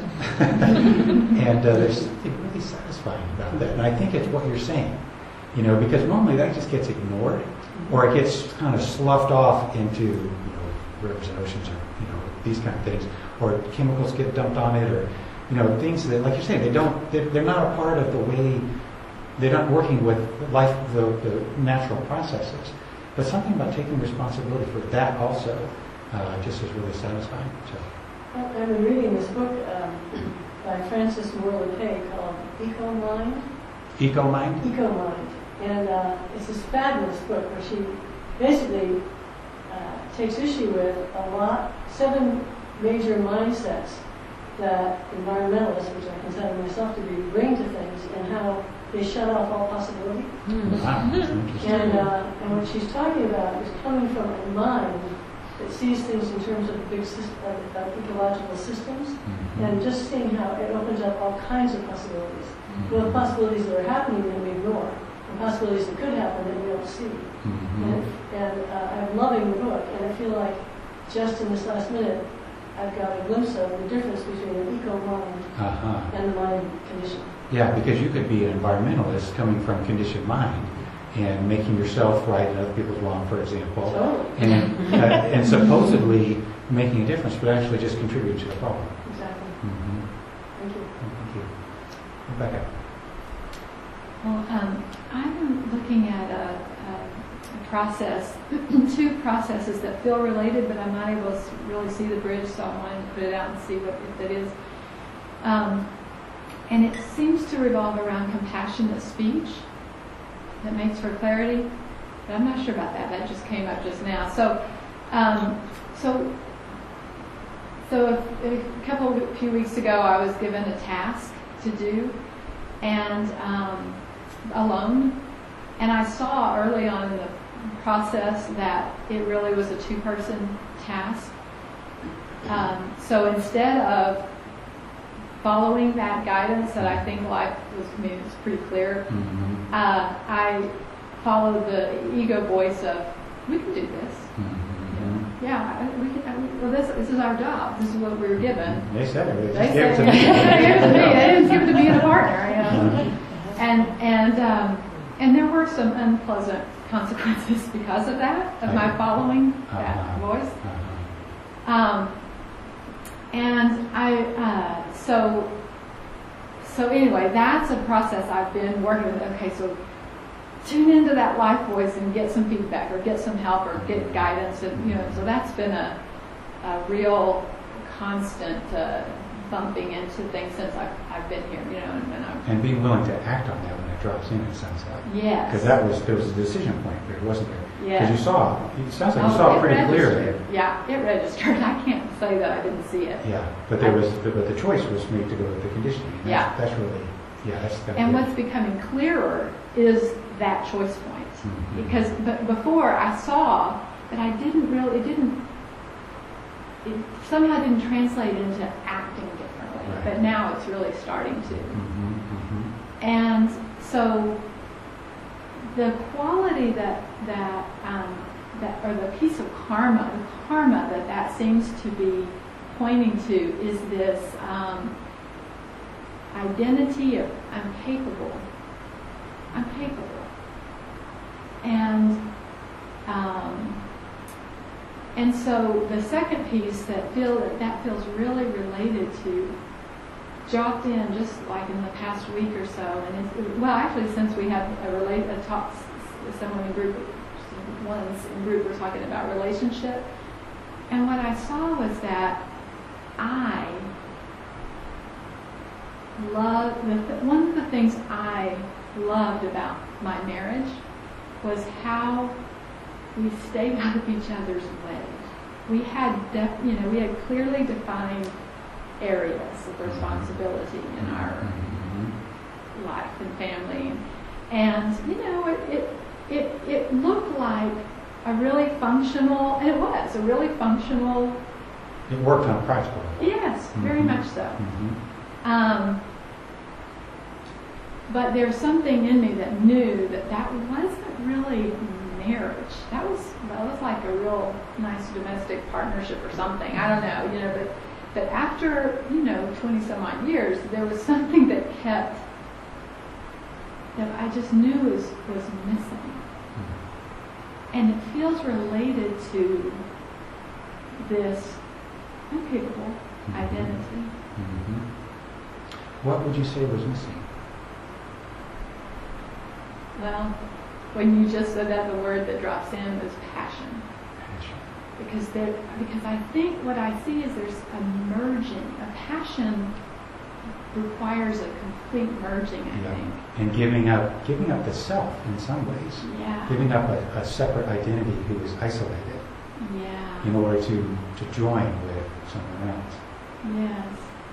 And uh, there's something really satisfying about that. And I think it's what you're saying. You know, because normally that just gets ignored, or it gets kind of sloughed off into, you know, rivers and oceans, or, you know, these kind of things, or chemicals get dumped on it, or, you know, things that, like you say, they don't, they're, they're not a part of the way, they're not working with life, the, the natural processes. But something about taking responsibility for that also uh, just is really satisfying. So. I've been reading this book um, by Frances Moore LePay called Eco Mind. Eco Mind? Eco Mind. And uh, it's this fabulous book where she basically uh, takes issue with a lot, seven major mindsets that environmentalists, which I consider myself to be, bring to things and how they shut off all possibility. Wow, that's interesting. And, uh, and what she's talking about is coming from a mind that sees things in terms of big system, uh, uh, ecological systems, Mhm. and just seeing how it opens up all kinds of possibilities. Mhm. Both possibilities that are happening that we ignore, and possibilities that could happen that we don't see. Mhm. And, and uh, I'm loving the book, and I feel like just in this last minute, I've got a glimpse of the difference between an eco mind Uh-huh. and the mind condition. Yeah, because you could be an environmentalist coming from conditioned mind and making yourself right and other people's wrong, for example, Totally. and uh, and supposedly making a difference, but actually just contributing to the problem. Exactly. Mm-hmm. Thank you. Thank you. Rebecca. Well, um, I'm looking at a, a, a process, two processes that feel related, but I'm not able to really see the bridge, so I wanted to put it out and see what if that is. Um, and it seems to revolve around compassionate speech that makes for clarity, but I'm not sure about that. That just came up just now. So, um, so, so a, a couple, a few weeks ago, I was given a task to do, and um, alone, and I saw early on in the process that it really was a two-person task. Um, so instead of following that guidance that I think life was, I mean, it's pretty clear, Mm-hmm. uh, I followed the ego voice of, we can do this. Mm-hmm. Yeah, I- we can, I- well, this, this is our job. This is what we were given. They said it. They They said, just gave yeah, it to me. give it to me. They didn't give it to me and a partner, you know. And and um, and there were some unpleasant consequences because of that, of my following that Uh-huh. voice. Uh-huh. Um, and I uh, so so anyway, that's a process I've been working with. Okay, so tune into that life voice and get some feedback, or get some help, or get guidance, and you know. So that's been a a real constant uh, bumping into things since I've, I've been here, you know, and, and I'm, And being willing to act on that when it drops in, it sounds like. yes. Because that was, there was a decision point there, wasn't there? Because Yes. you saw, it sounds like you Oh, saw it it pretty registered. clearly. Yeah, it registered. I can't say that I didn't see it. Yeah, but there was, but the choice was made to go with the conditioning. And Yeah. That's, that's really, yeah, that's. that's And it. what's becoming clearer is that choice point. Mhm. Because but before I saw that I didn't really, it didn't, it somehow didn't translate into acting differently. Right. But now it's really starting to. Mhm, mhm. And so the quality that that um, that or the piece of karma, the karma that that seems to be pointing to is this um, identity of I'm capable. I'm capable. And um, and so the second piece that feel that feels really related to dropped in just like in the past week or so, and it's, well, actually, since we had a relate a talk, someone in group, one's in group were talking about relationship, and what I saw was that I love the th- one of the things I loved about my marriage was how we stayed out of each other's way. We had, def- you know, we had clearly defined areas of responsibility in our Mhm. life and family, and you know, it it it, it looked like a really functional, and it was a really functional. It worked on a practical level. Yes, very Mhm. much so. Mhm. Um, but there's something in me that knew that that wasn't really marriage. That was that was like a real nice domestic partnership or something. I don't know, you know, but but after, you know, twenty some odd years, there was something that kept that I just knew was was missing, and it feels related to this capable Mhm. identity. Mhm. What would you say was missing? Well, when you just said that, the word that drops in is passion. Passion. Because there, because I think what I see is there's a merging. A passion requires a complete merging, I Yeah. think. And giving up, giving up the self in some ways. Yeah. Giving up a, a separate identity who is isolated Yeah. in order to, to join with someone else. Yes.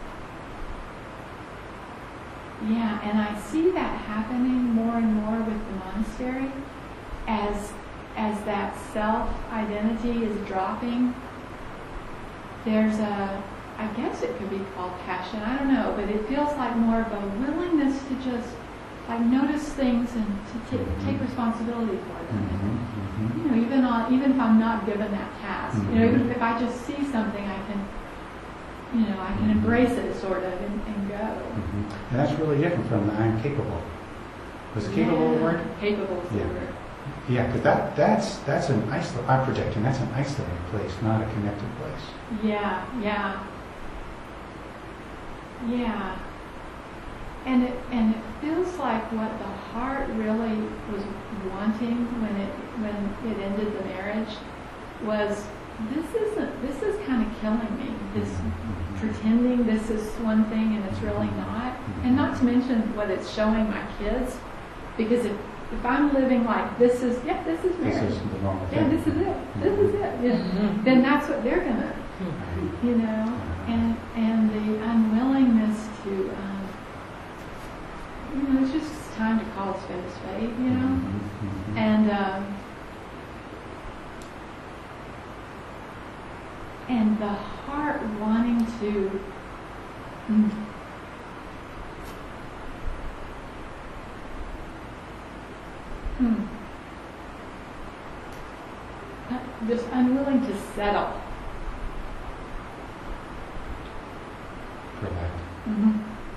Yeah, and I see that happening more and more with the monastery as as that self identity is dropping. There's a, I guess it could be called passion, I don't know, but it feels like more of a willingness to just like notice things and to t- take responsibility for them. Mhm. You know, even on even if I'm not given that task, you know, Mhm. even if I just see something, I can, you know, I can Mhm. embrace it sort of and, and go. Mhm. And that's really different from the I'm capable. Was it capable a Yeah, word? Capable is the Yeah. word. Yeah, because that, that's, that's an isolated, I'm projecting, that's an isolated place, not a connected place. Yeah, yeah, yeah. and it and it feels like what the heart really was wanting when it when it ended the marriage was, this isn't this is kind of killing me. This pretending this is one thing and it's really not, and not to mention what it's showing my kids, because if if I'm living like this is yeah this is marriage, This is the normal yeah thing. this is it this is it yeah, then that's what they're gonna, you know, and and the unwillingness to um, you know, it's just time to call a spade a spade, you know, Mhm. and um, and the heart wanting to mm, hmm, uh, just unwilling to settle. For that. Mm-hmm.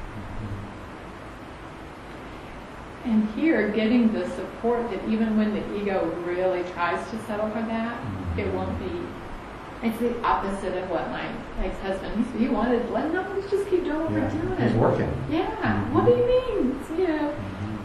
And here, getting the support that even when the ego really tries to settle for that, Mhm. it won't be. It's the opposite of what my ex-husband, he, he wanted, let no, let's just keep doing what Yeah, we're doing. it's working. Yeah, Mhm. what do you mean? It's, you know. Mhm.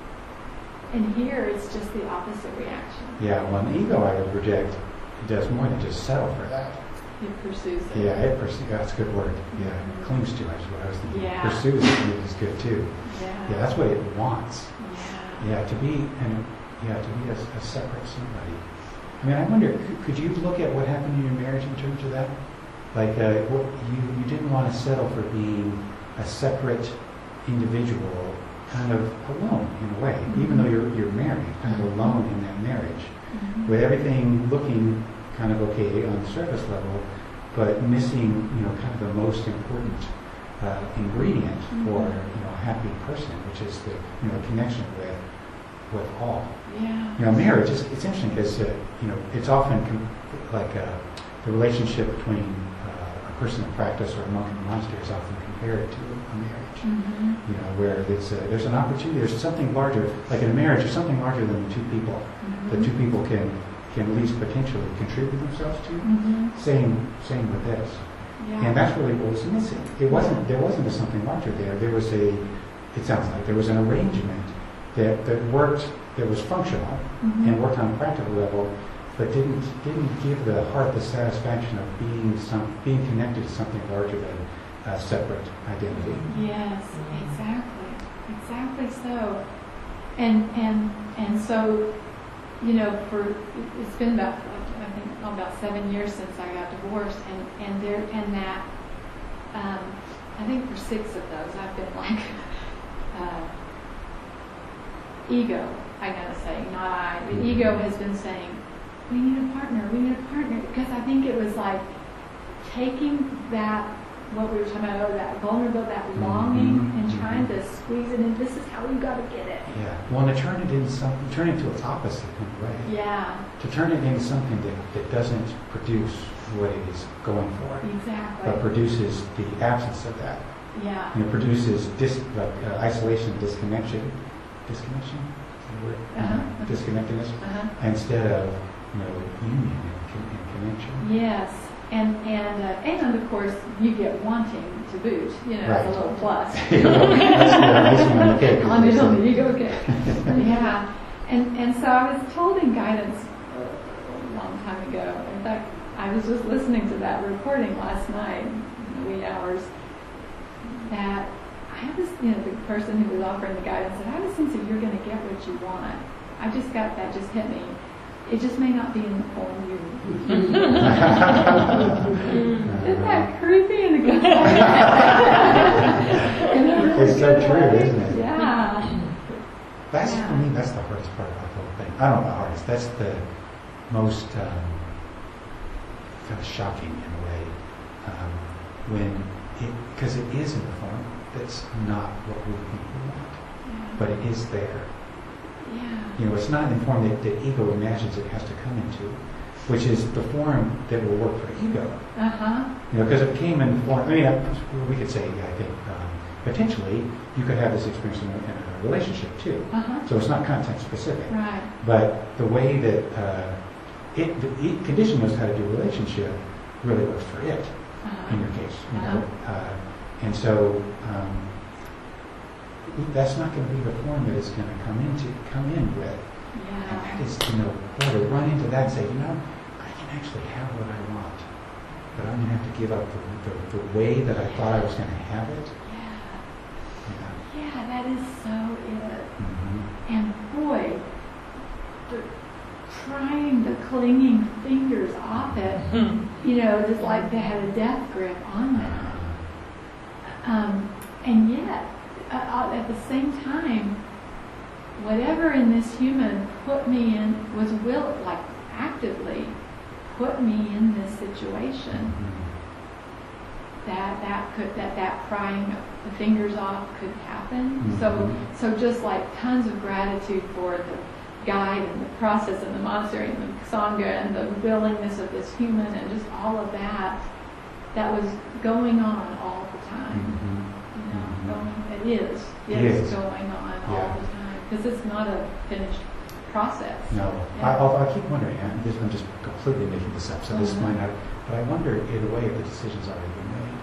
And here, it's just the opposite reaction. Yeah, well, an ego, I would reject, it does more than just settle for that. It pursues it. Yeah, it pursues, that's a good word. Yeah, it clings to it is what I was thinking. Yeah. Pursues it is good too. Yeah. Yeah, that's what it wants. Yeah. Yeah, to be, and yeah, to be a, a separate somebody. I mean, I wonder, could, could you look at what happened in your marriage in terms of that? Like, uh, what, you, you didn't want to settle for being a separate individual, kind of alone in a way, Mm-hmm. even though you're, you're married, kind of alone in that marriage, Mhm. with everything looking kind of okay on the surface level, but missing, you know, kind of the most important uh, ingredient for, you know, a happy person, which is the, you know, connection with, with all. Yeah. You know, marriage is, it's interesting because, uh, you know, it's often com- like uh, the relationship between uh, a person of practice or a monk in a monastery is often compared to a marriage. Mhm. You know, where it's, uh, there's an opportunity, there's something larger, like in a marriage, there's something larger than the two people. Mhm. The two people can, can at least potentially contribute themselves to. Mhm. Same, same with this. Yeah. And that's really what was missing. It wasn't, there wasn't a something larger there. There was a, it sounds like, there was an arrangement that, that worked, that was functional Mhm. and worked on a practical level, but didn't, didn't give the heart the satisfaction of being some, being connected to something larger than a separate identity. Yes, exactly, exactly so, and and and so, you know, for it's been about I think about seven years since I got divorced, and and there and that, um, I think for six of those I've been like, uh, ego. I gotta say, not I. The ego has been saying, we need a partner, we need a partner, because I think it was like taking that, what we were talking about, oh, that vulnerable, that longing, Mhm. and trying to squeeze it in. This is how you got to get it. Yeah. Well, and to turn it into something, turn it into its opposite in a way. Yeah, To turn it into something that, that doesn't produce what it is going for, but exactly. produces the absence of that. Yeah. You know, produces dis, like, uh, isolation, disconnection, disconnection, is that a word? Uh-huh. Uh, disconnectedness, Uh-huh. instead of, you know, union and, con- and connection. Yes, and and uh, and of course you get wanting to boot. You know, Right. as a little plus. That's the icing on the cake. on the, as they on say. the ego cake. Yeah, and and so I was told in guidance a long time ago. In fact, I was just listening to that recording last night, in the wee hours, that I have this, you know, the person who was offering the guidance said, I have a sense that you're going to get what you want. I just got that, just hit me. It just may not be in the form you. Isn't that creepy in a good way? In a really It's so good true, way? isn't it? Yeah. That's, Yeah. for me, that's the hardest part about the whole thing. I don't know the hardest. That's the most um, kind of shocking in a way. Um, when it, because it is in a form that's not what we think we want, but it is there. Yeah. You know, it's not in the form that the ego imagines it has to come into, which is the form that will work for ego. Uh huh. You know, because it came in the form, I mean, I- we could say, I think, um, potentially, you could have this experience in a, in a relationship too. Uh huh. So it's not content specific. Right. But the way that uh, it, the it condition knows how to do relationship really works for it, Uh-huh. in your case. You know? uh, and so, um, that's not going to be the form that it's going to come into, come in with. And that Yeah. is, you know, boy, to run into that and say, you know, I can actually have what I want, but I'm going to have to give up the, the, the way that I thought I was going to have it. Yeah. Yeah. Yeah, that is so it. Mm-hmm. And boy, the prying the clinging fingers off it, you know, just like they had a death grip on that. Um, and yet, uh, uh, at the same time, whatever in this human put me in, was will, like actively put me in this situation, that that could, that that prying the fingers off could happen. Mhm. So, so just like tons of gratitude for the guide and the process and the monastery and the sangha and the willingness of this human and just all of that, that was going on all the time. Mm-hmm. You know, Mhm. going, it is, It it is is. going on Yeah. all the time because it's not a finished process. No, Yeah. I, I'll, I keep wondering, and this, I'm just completely making this up, so this Mhm. might not, but I wonder in a way if the decision's already been made.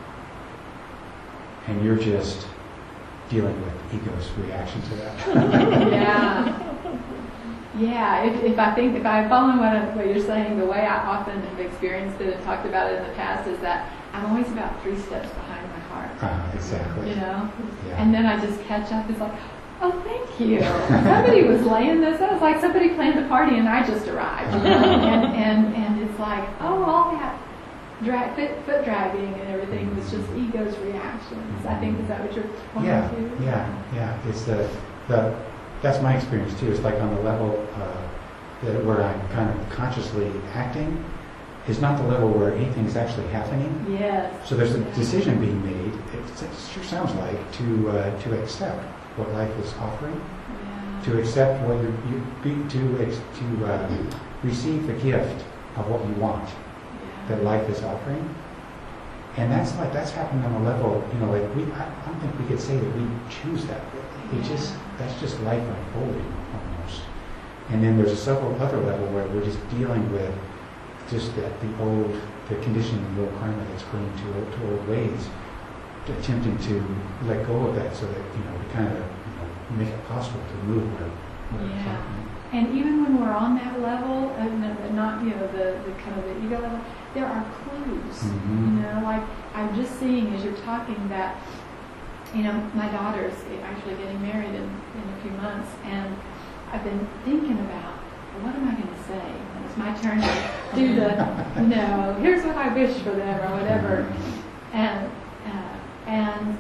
And you're just dealing with ego's reaction to that. Yeah. Yeah, if, if I think, if I follow what, I- what you're saying, the way I often have experienced it and talked about it in the past is that I'm always about three steps behind my heart, Uh, exactly. you know? Yeah. And then I just catch up. It's like, oh, thank you. Somebody was laying this. That was like somebody planned the party and I just arrived. You know? and, and, and it's like, oh, all that drag, foot, foot dragging and everything was just ego's reactions. I think, is that what you're pointing Yeah, to? yeah, yeah. It's the, the, that's my experience too. It's like on the level uh, that where I'm kind of consciously acting is not the level where anything is actually happening. Yes. So there's a decision being made. It, it sure sounds like to uh, to accept what life is offering, Yeah. to accept what you, you be, to ex, to uh, receive the gift of what you want Yeah. that life is offering. And that's like that's happening on a level, you know, like we. I, I don't think we could say that we choose that. It just that's just life unfolding almost. And then there's a several other level where we're just dealing with just that the old, the conditioning, the old karma that's clinging to old, to old ways, attempting to let go of that so that you know we kind of you know, make it possible to move where, where it's Yeah. happening. And even when we're on that level, uh, no- not, you know, the, the kind of the ego level, there are clues. Mhm. You know, like I'm just seeing as you're talking that, you know, my daughter's actually getting married in, in a few months, and I've been thinking about, well, what am I going to say? And it's my turn to do the, you know, here's what I wish for them or whatever. And, uh, and,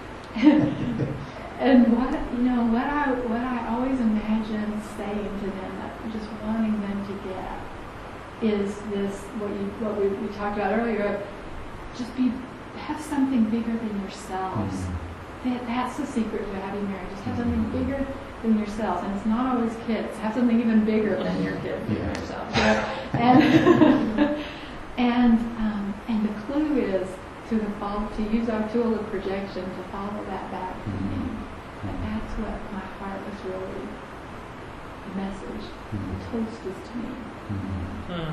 and what, you know, what I, what I always imagine saying to them, that just wanting them to get, is this, what you, what we, we talked about earlier, just be, have something bigger than yourselves. Mhm. That, that's the secret to having marriage. Just have something bigger than yourselves, and it's not always kids. Have something even bigger than your kids and Yeah. yourselves. You know? And and um, and the clue is to the follow, to use our tool of projection to follow that back to me. Mhm. And that's what my heart was really the message. The Mhm. toast is to me. Mhm. Hmm.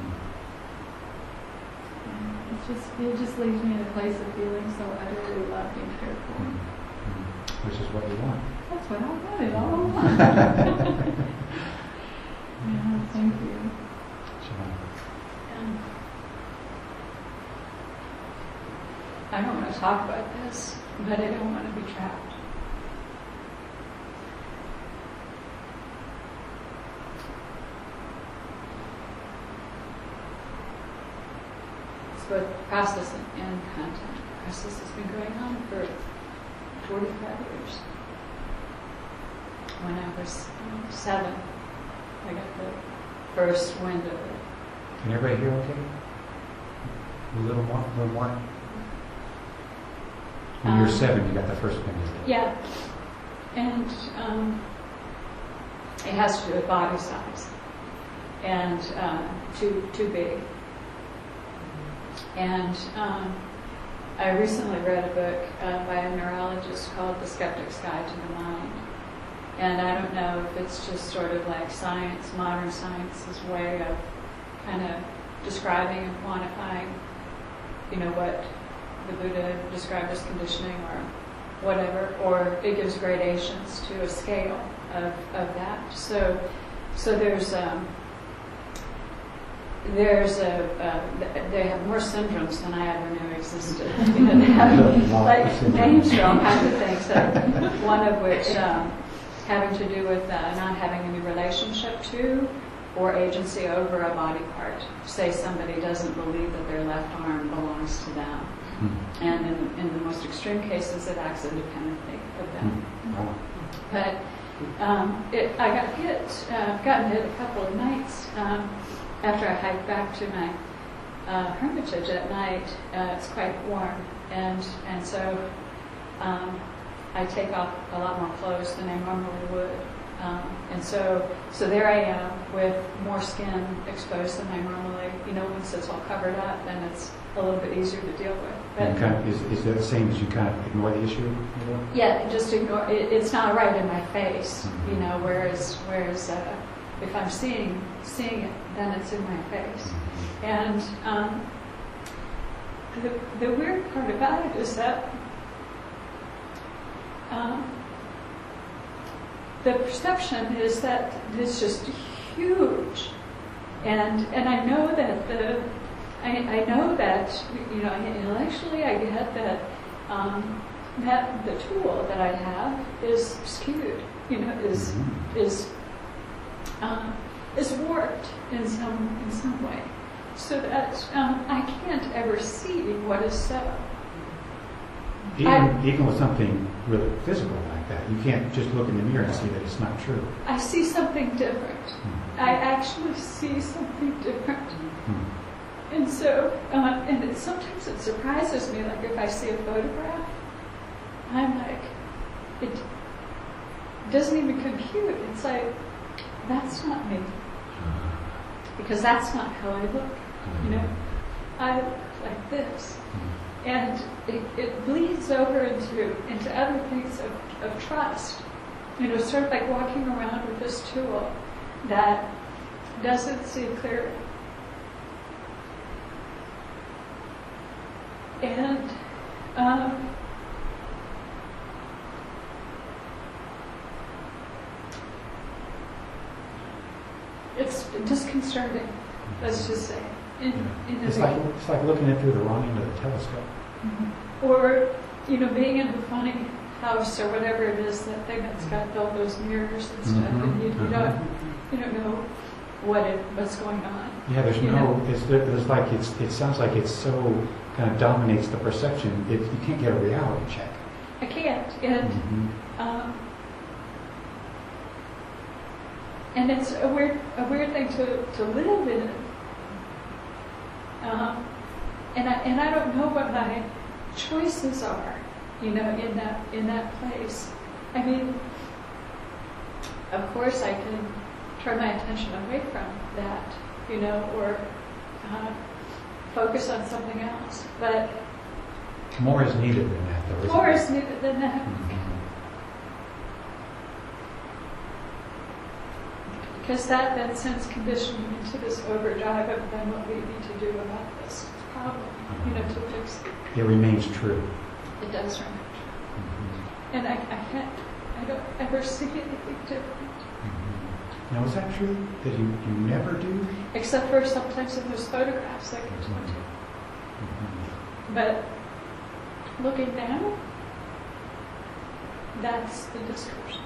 And it's just it just leaves me in a place of feeling so utterly loved and cared for. Mhm. Mhm. Which is what you want. That's what I wanted all along. Yeah, thank you. Sure. I don't want to talk about this, but I don't want to be trapped. It's both process and, and content. Process has been going on for forty-five years. When I was um, seven, I got the first wind of it. Can everybody hear okay? A little more, a little more. When you're Um, seven, you got the first one. Yeah, and um, it has to do with body size and uh, too too big. And um, I recently read a book uh, by a neurologist called The Skeptic's Guide to the Mind. And I don't know if it's just sort of like science, modern science's way of kind of describing and quantifying, you know, what the Buddha described as conditioning or whatever, or it gives gradations to a scale of, of that. So, so there's um, there's a uh, they have more syndromes than I ever knew existed. You know, they have like names for all kinds of things. So one of which um, having to do with uh, not having any relationship to or agency over a body part. Say somebody doesn't believe that their left arm belongs to them. Mm-hmm. And in, in the most extreme cases, it acts independently of them. Mm-hmm. But um, it, I got hit, uh, I've gotten hit a couple of nights um, after I hiked back to my uh, hermitage at night. Uh, it's quite warm, and and so um, I take off a lot more clothes than I normally would. Um, and so, so there I am with more skin exposed than I normally, you know, once it's all covered up, then it's a little bit easier to deal with. But And kind of, is, is that the same as you kind of ignore the issue? You know? yeah, just ignore it. It's not right in my face, Mhm. you know. Whereas, whereas uh, if I'm seeing seeing it, then it's in my face. Mhm. And um, the the weird part about it is that. Um, The perception is that it's just huge, and and I know that the I, I know that you know intellectually I get that um, that the tool that I have is skewed, you know, is Mhm. is um, is warped in some in some way, so that um, I can't ever see what is so. Even, I- even with something really physical like that, you can't just look in the mirror and see that it's not true. I see something different. Mhm. I actually see something different. Mhm. And so, uh, and it, sometimes it surprises me, like if I see a photograph, I'm like, it doesn't even compute. It's like, that's not me. Because that's not how I look, you know. I look like this. And it, it bleeds over into, into other things of, of trust. You know, sort of like walking around with this tool that doesn't see clearly. And um, it's disconcerting, let's just say. In, in a It's way. like it's like looking at through the wrong end of the telescope. Or, you know, being in a funny house or whatever it is, that thing that's got all those mirrors and stuff, Mhm. and you, you Mhm. don't, you don't know what it, what's going on. Yeah, there's You no. know? It's there's like it's. It sounds like it's so kind of dominates the perception. It, you can't get a reality check. I can't, and Mhm. um, and it's a weird, a weird thing to, to live in. Um, and I and I don't know what my choices are, you know, in that in that place. I mean, of course, I can turn my attention away from that, you know, or uh, focus on something else. But More is needed than that, though. Isn't more it? is needed than that. Mhm. Because that then sends conditioning into this overdrive of then what we need to do about this problem, you know, to fix it. It remains true. It does remain. Mhm. And I, I can't, I don't ever see anything different. Mhm. Now, is that true that you, you never do? Except for sometimes in those photographs I can Mhm. to. Mhm. But looking down, that's the description.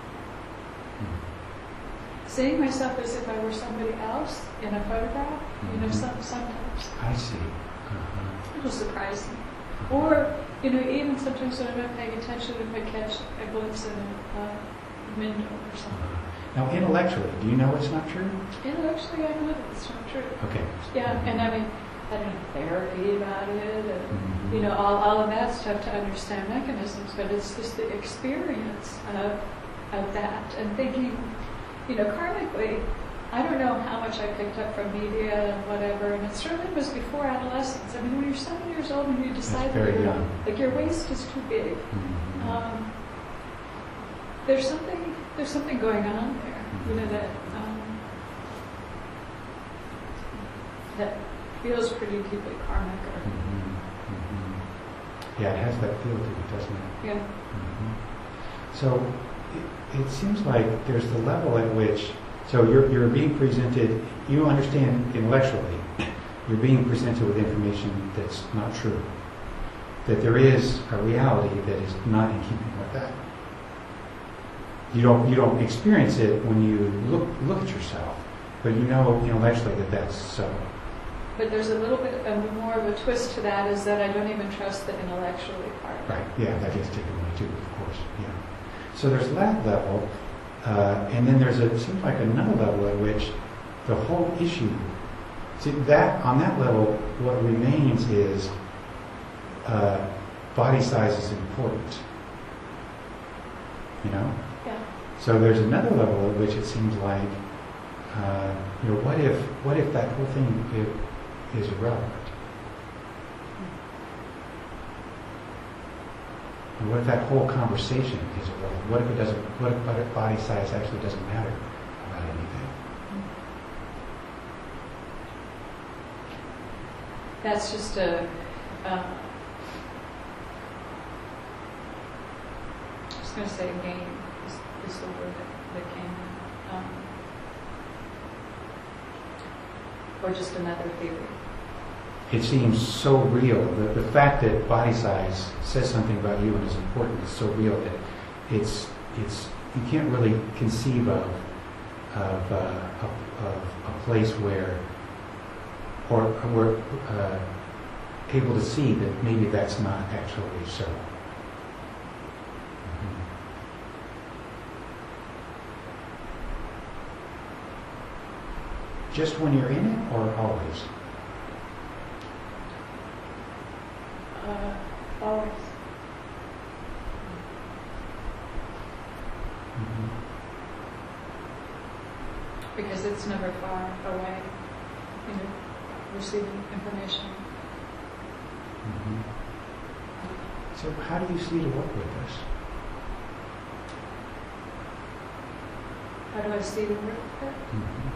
Seeing myself as if I were somebody else in a photograph, you know, Mhm. some, sometimes I see. Uh-huh. it'll surprise me. Or, you know, even sometimes when I'm not paying attention, if I catch a glimpse in a uh, window or something. Now, intellectually, do you know it's not true? Intellectually, I know that it's not true. Okay. Yeah, and I mean, I don't know, therapy about it, and, Mhm. you know, all, all of that stuff to understand mechanisms, but it's just the experience of, of that and thinking, you know, karmically, I don't know how much I picked up from media and whatever, and it certainly was before adolescence. I mean, when you're seven years old and you decide very that you're, young. like your waist is too big, Mhm. um, there's something there's something going on there, you know, that um, that feels pretty deeply karmic. Or, Mhm. Mhm. Yeah, it has that feel to it, doesn't it? Yeah. Mhm. So it, it seems like there's the level at which, so you're, you're being presented, you understand intellectually, you're being presented with information that's not true. That there is a reality that is not in keeping with that. You don't, you don't experience it when you look, look at yourself, but you know intellectually that that's so. But there's a little bit of more of a twist to that, is that I don't even trust the intellectually part. Right, yeah, that gets taken away too, of course, yeah. So there's that level, uh, and then there's a, it seems like another level at which the whole issue, see that, on that level, what remains is uh, body size is important, you know? Yeah. So there's another level at which it seems like, uh, you know, what if, what if that whole thing is, is irrelevant? And what if that whole conversation is irrelevant? What if it doesn't? What if, what if body size actually doesn't matter about anything? That's just a, uh, I was going to say game is, is the word that, that came in. Um, or just another theory. It seems so real. The, the fact that body size says something about you and is important is so real that it's it's you can't really conceive of of, uh, of, of a place where or we're uh, able to see that maybe that's not actually so. Mhm. Just when you're in it, or always? Uh, always. Mhm. Because it's never far away, you know, receiving information. Mhm. So how do you see to work with this? How do I see the work with it? Mhm.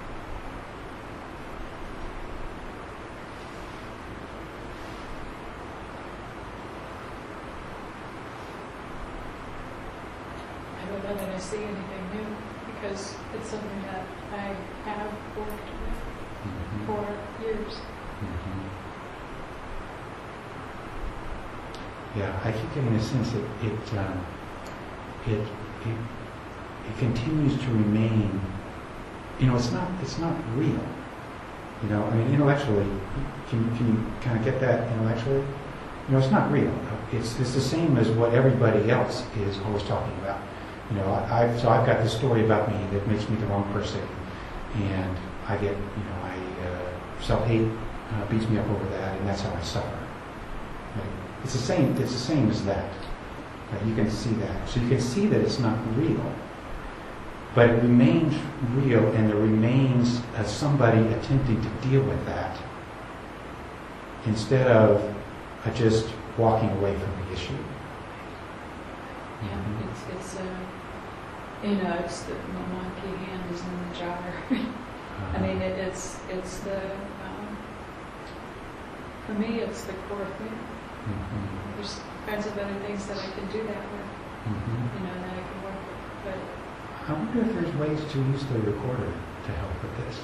I don't know that I see anything new, because it's something that I have worked with Mhm. for years. Mhm. Yeah, I keep getting a sense that it, um, it, it, it continues to remain. You know, it's not, it's not real. You know, I mean, intellectually, can you, can you kind of get that intellectually? You know, it's not real. It's, it's the same as what everybody else is always talking about. You know, I, I've, so I've got this story about me that makes me the wrong person, and I get, you know, I uh, self-hate uh, beats me up over that, and that's how I suffer. Right? It's the same. It's the same as that. Right? You can see that. So you can see that it's not real, but it remains real, and there remains uh, somebody attempting to deal with that instead of uh, just walking away from the issue. Yeah, Mhm. it's, it's, uh, you know, it's the monkey hand is in the jar. I mean, it, it's, it's the, um, for me, it's the core thing. Mhm. There's kinds of other things that I can do that with, Mhm. you know, that I can work with, but I wonder if there's ways to use the recorder to help with this.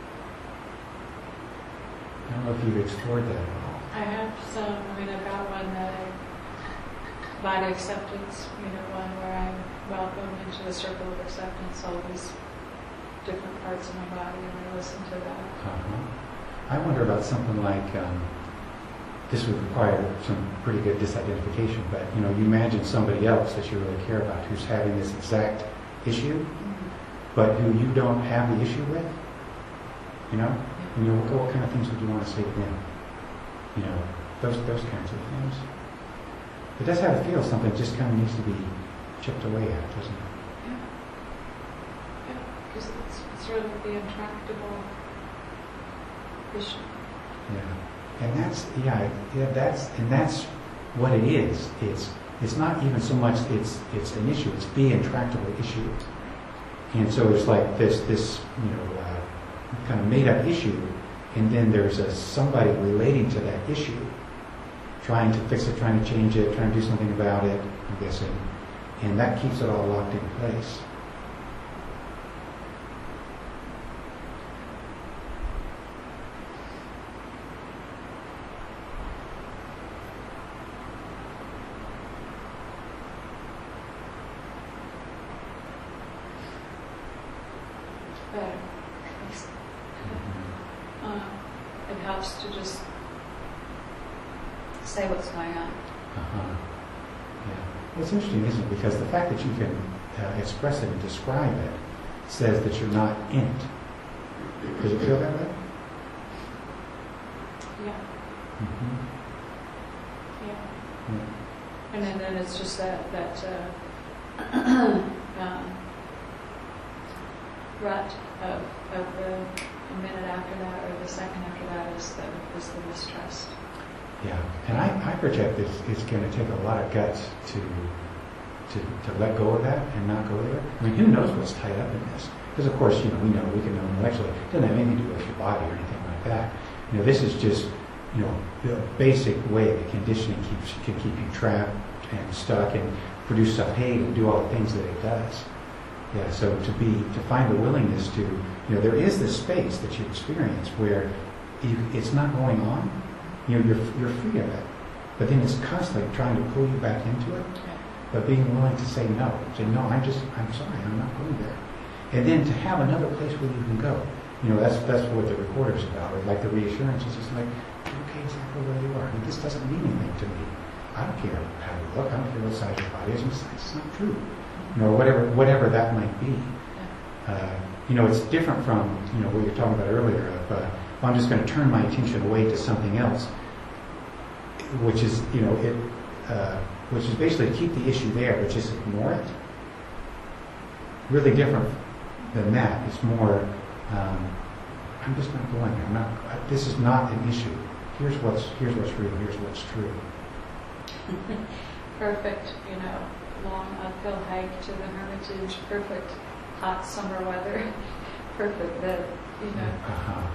I don't know if you've explored that at all. I have some, I mean, I've got one that I, body acceptance, you know, one where I'm welcome into the circle of acceptance, all these different parts of my body, and I listen to that. Uh-huh. I wonder about something like, um, this would require some pretty good disidentification, but you know, you imagine somebody else that you really care about who's having this exact issue, but who you don't have the issue with, you know? And you know, what, what kind of things would you want to say to them? You know, those those kinds of things. It does have a feel something just kind of needs to be chipped away at, doesn't it? Yeah. Yeah, because it's, it's sort of the intractable issue. Yeah. And that's yeah, yeah, that's and that's what it is. It's it's not even so much it's it's an issue, it's the intractable issue. And so it's like this this, you know, uh, kind of made up issue, and then there's a somebody relating to that issue trying to fix it, trying to change it, trying to do something about it, I'm guessing. And that keeps it all locked in place. Better. Uh, it helps to just say what's going on. Uh-huh. Yeah. It's interesting, isn't it? Because the fact that you can uh, express it and describe it says that you're not in it. Does it feel that way? Yeah. Mm-hmm. Yeah. Yeah. And then, then it's just that that uh, um, rut of of the a minute after that or the second after that is the is the mistrust. Yeah, and I, I project this it's going to take a lot of guts to, to to let go of that and not go there. I mean, who knows what's tied up in this? Because of course, you know, we know we can know intellectually. It doesn't have anything to do with your body or anything like that. You know, this is just, you know, the basic way that conditioning keeps can keep you trapped and stuck and produce self-hate and do all the things that it does. Yeah, so to be to find the willingness to, you know, there is this space that you experience where you, it's not going on. You know, you're you're free of it, but then it's constantly trying to pull you back into it. But being willing to say no, say no, I'm just I'm sorry, I'm not going there, and then to have another place where you can go. You know, that's that's what the recorder's about, or like the reassurance is just like, you're okay exactly where you are. I mean, this doesn't mean anything to me. I don't care how you look. I don't care what size your body is. It's, it's not true. You know, whatever whatever that might be. Uh, you know, it's different from, you know, what you were talking about earlier of, uh, well, I'm just going to turn my attention away to something else, which is, you know, it, uh, which is basically to keep the issue there, but just ignore it. Really different than that. It's more, um, I'm just not going there. I'm not. This is not an issue. Here's what's here's what's real. Here's what's true. Perfect, you know, long uphill hike to the Hermitage. Perfect hot summer weather. Perfect that, you know, Uh-huh.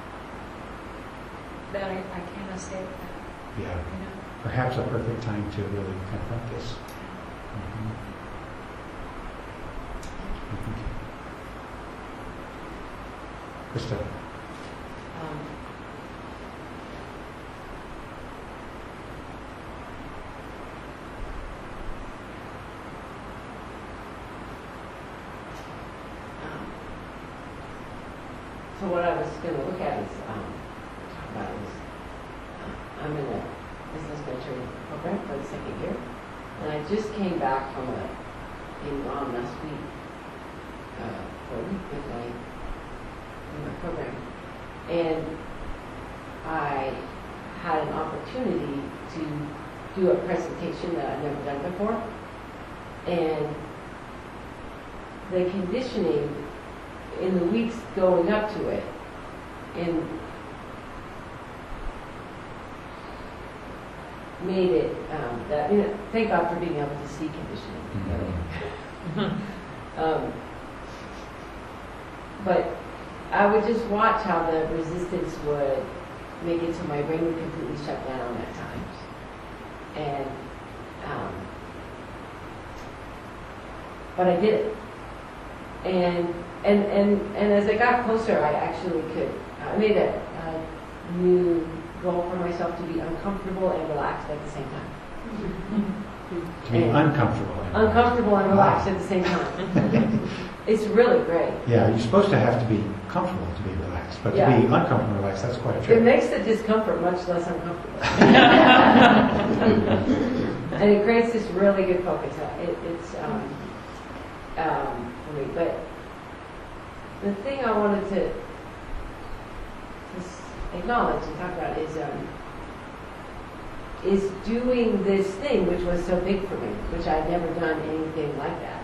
that I, I can't escape that, Yeah. you know. Perhaps a perfect time to really confront this. Mhm. Mhm. Krista. Um, um, so what I was going to look at is, um, talk about is, uh, I'm in a business mentoring program for the second year, and I just came back from a, in Guam last week, uh, for a week with my, in my program. And I had an opportunity to do a presentation that I've never done before. And the conditioning in the weeks going up to it, and made it, um, that, you know, thank God for being able to see conditioning. Mhm. um, but I would just watch how the resistance would make it so my brain would completely shut down at times. And, um, but I did it. And, and, and, and as I got closer, I actually could, I made a, a new goal for myself to be uncomfortable and relaxed at the same time. To be And uncomfortable. Uncomfortable and relaxed at the same time. It's really great. Yeah, you're supposed to have to be comfortable to be relaxed, but Yeah. to be uncomfortable and relaxed, that's quite a It trick. makes the discomfort much less uncomfortable. And it creates this really good focus. It, it's um, um, for me. But the thing I wanted to, to s- acknowledge and talk about is um, is doing this thing, which was so big for me, which I'd never done anything like that.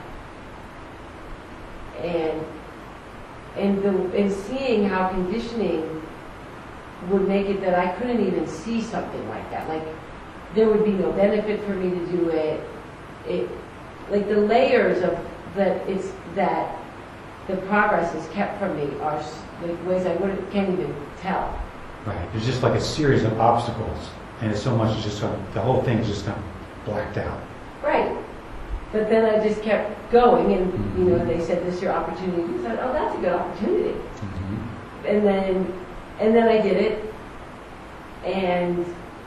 And and the and seeing how conditioning would make it that I couldn't even see something like that. Like there would be no benefit for me to do it. It like the layers of that it's that the progress is kept from me are s- like ways I wouldn't can't even tell. Right. There's just like a series of obstacles And it's so much, it's just, uh, the whole thing's just kind of blacked out. Right. But then I just kept going, and you know, they said, "This is your opportunity." I said, "Oh, that's a good opportunity." Mm-hmm. And then, and then I did it, and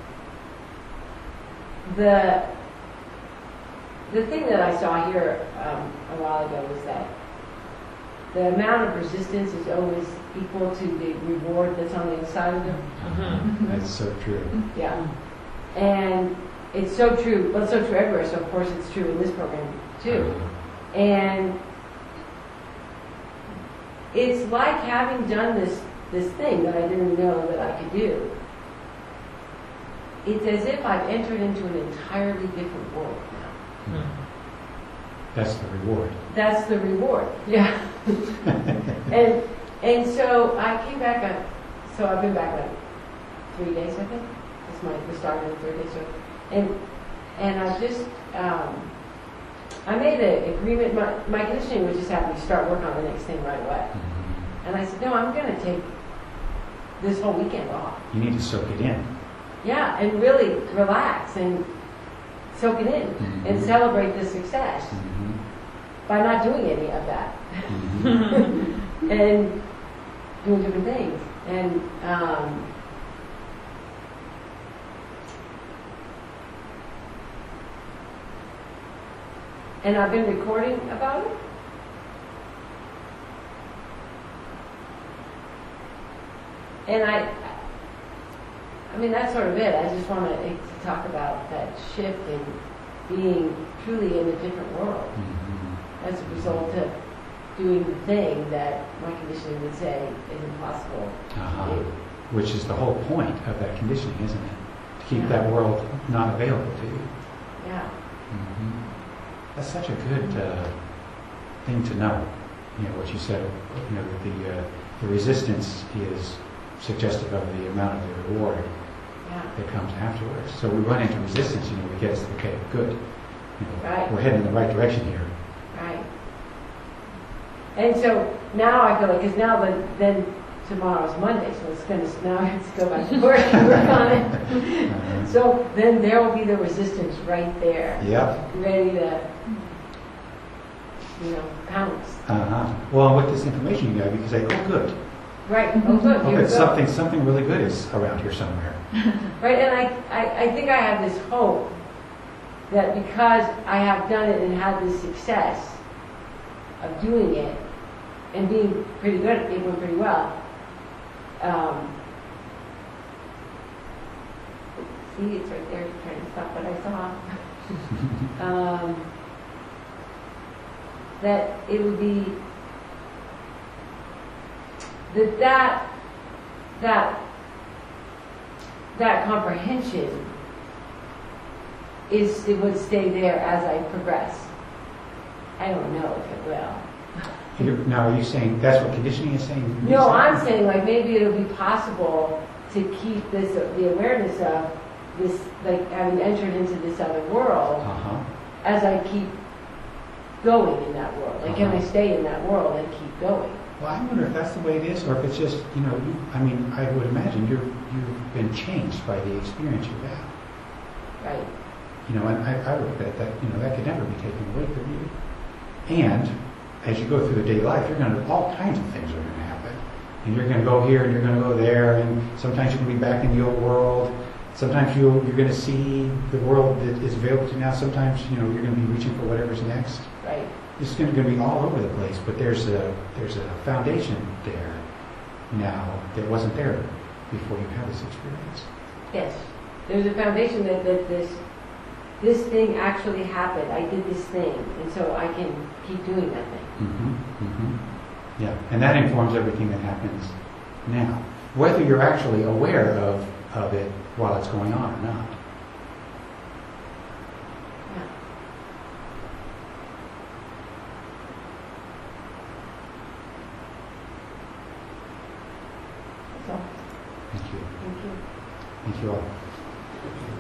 the the thing that I saw here um, a while ago was that the amount of resistance is always equal to the reward that's on the inside of them. Mhm. That's so true. Yeah. And it's so true. Well, it's so true everywhere. So of course it's true in this program too. And it's like having done this this thing that I didn't know that I could do. It's as if I've entered into an entirely different world now. Mhm. That's the reward. That's the reward. Yeah. and and so I came back on. So I've been back like three days, I think. It's my the start of the third day. So and and I just um, I made an agreement. My my conditioning was just have me start work on the next thing right away. Mm-hmm. And I said, no, I'm going to take this whole weekend off. You need to soak it in. Yeah, and really relax and soak it in Mhm. and celebrate the success Mm-hmm. by not doing any of that Mm-hmm. and doing different things. And um, and I've been recording about it. And I, I mean, that's sort of it. I just want to talk about that shift in being truly in a different world Mm-hmm. as a result of doing the thing that my conditioning would say is impossible Uh-huh. to do. Which is the whole point of that conditioning, isn't it? To keep Yeah. that world not available to you. Yeah. Mm-hmm. That's such a good uh, thing to know. You know, what you said, you know, that the, uh, the resistance is suggestive of the amount of the reward Yeah. that comes afterwards. So we run into resistance, you know, we get, okay, good. You know, Right. we're heading in the right direction here. Right. And so now I feel like, because now then, then tomorrow's Monday, so it's going to, now I have to go back to work and work on it. Uh-huh. So then there will be the resistance right there, Yep. ready to, you know, pounce. Uh-huh. Well, with this information you got, you can say, oh, good. Right. Oh, good. Oh, Here good. we go. Something, something really good is around here somewhere. Right. And I, I, I think I have this hope that because I have done it and had this success of doing it and being pretty good at it, doing pretty well. Um, see, it's right there trying to stop what I saw. um, that it would be that that that that comprehension is it would stay there as I progress. I don't know if it will. You're, now, are you saying that's what conditioning is saying? No, I'm saying like maybe it'll be possible to keep this the awareness of this, like having entered into this other world, Uh-huh. as I keep going in that world. Like, can I Uh-huh. stay in that world and keep going? Well, I wonder if that's the way it is, or if it's just, you know, you, I mean, I would imagine you're, you've been changed by the experience you've had. Right. You know, and I, I would bet that, you know, that could never be taken away from you. And as you go through the daily life, you're going to, all kinds of things are going to happen. And you're going to go here and you're going to go there, and sometimes you're going to be back in the old world. Sometimes you'll, you're going to see the world that is available to you now. Sometimes, you know, you're going to be reaching for whatever's next. Right. It's going to be all over the place, but there's a there's a foundation there now that wasn't there before you had this experience. Yes. There's a foundation that, that this this thing actually happened. I did this thing, and so I can keep doing that thing. Mm-hmm. Mm-hmm. Yeah, and that informs everything that happens now, whether you're actually aware of of it while it's going on or not. Yeah. So, Thank you. thank you. Thank you all.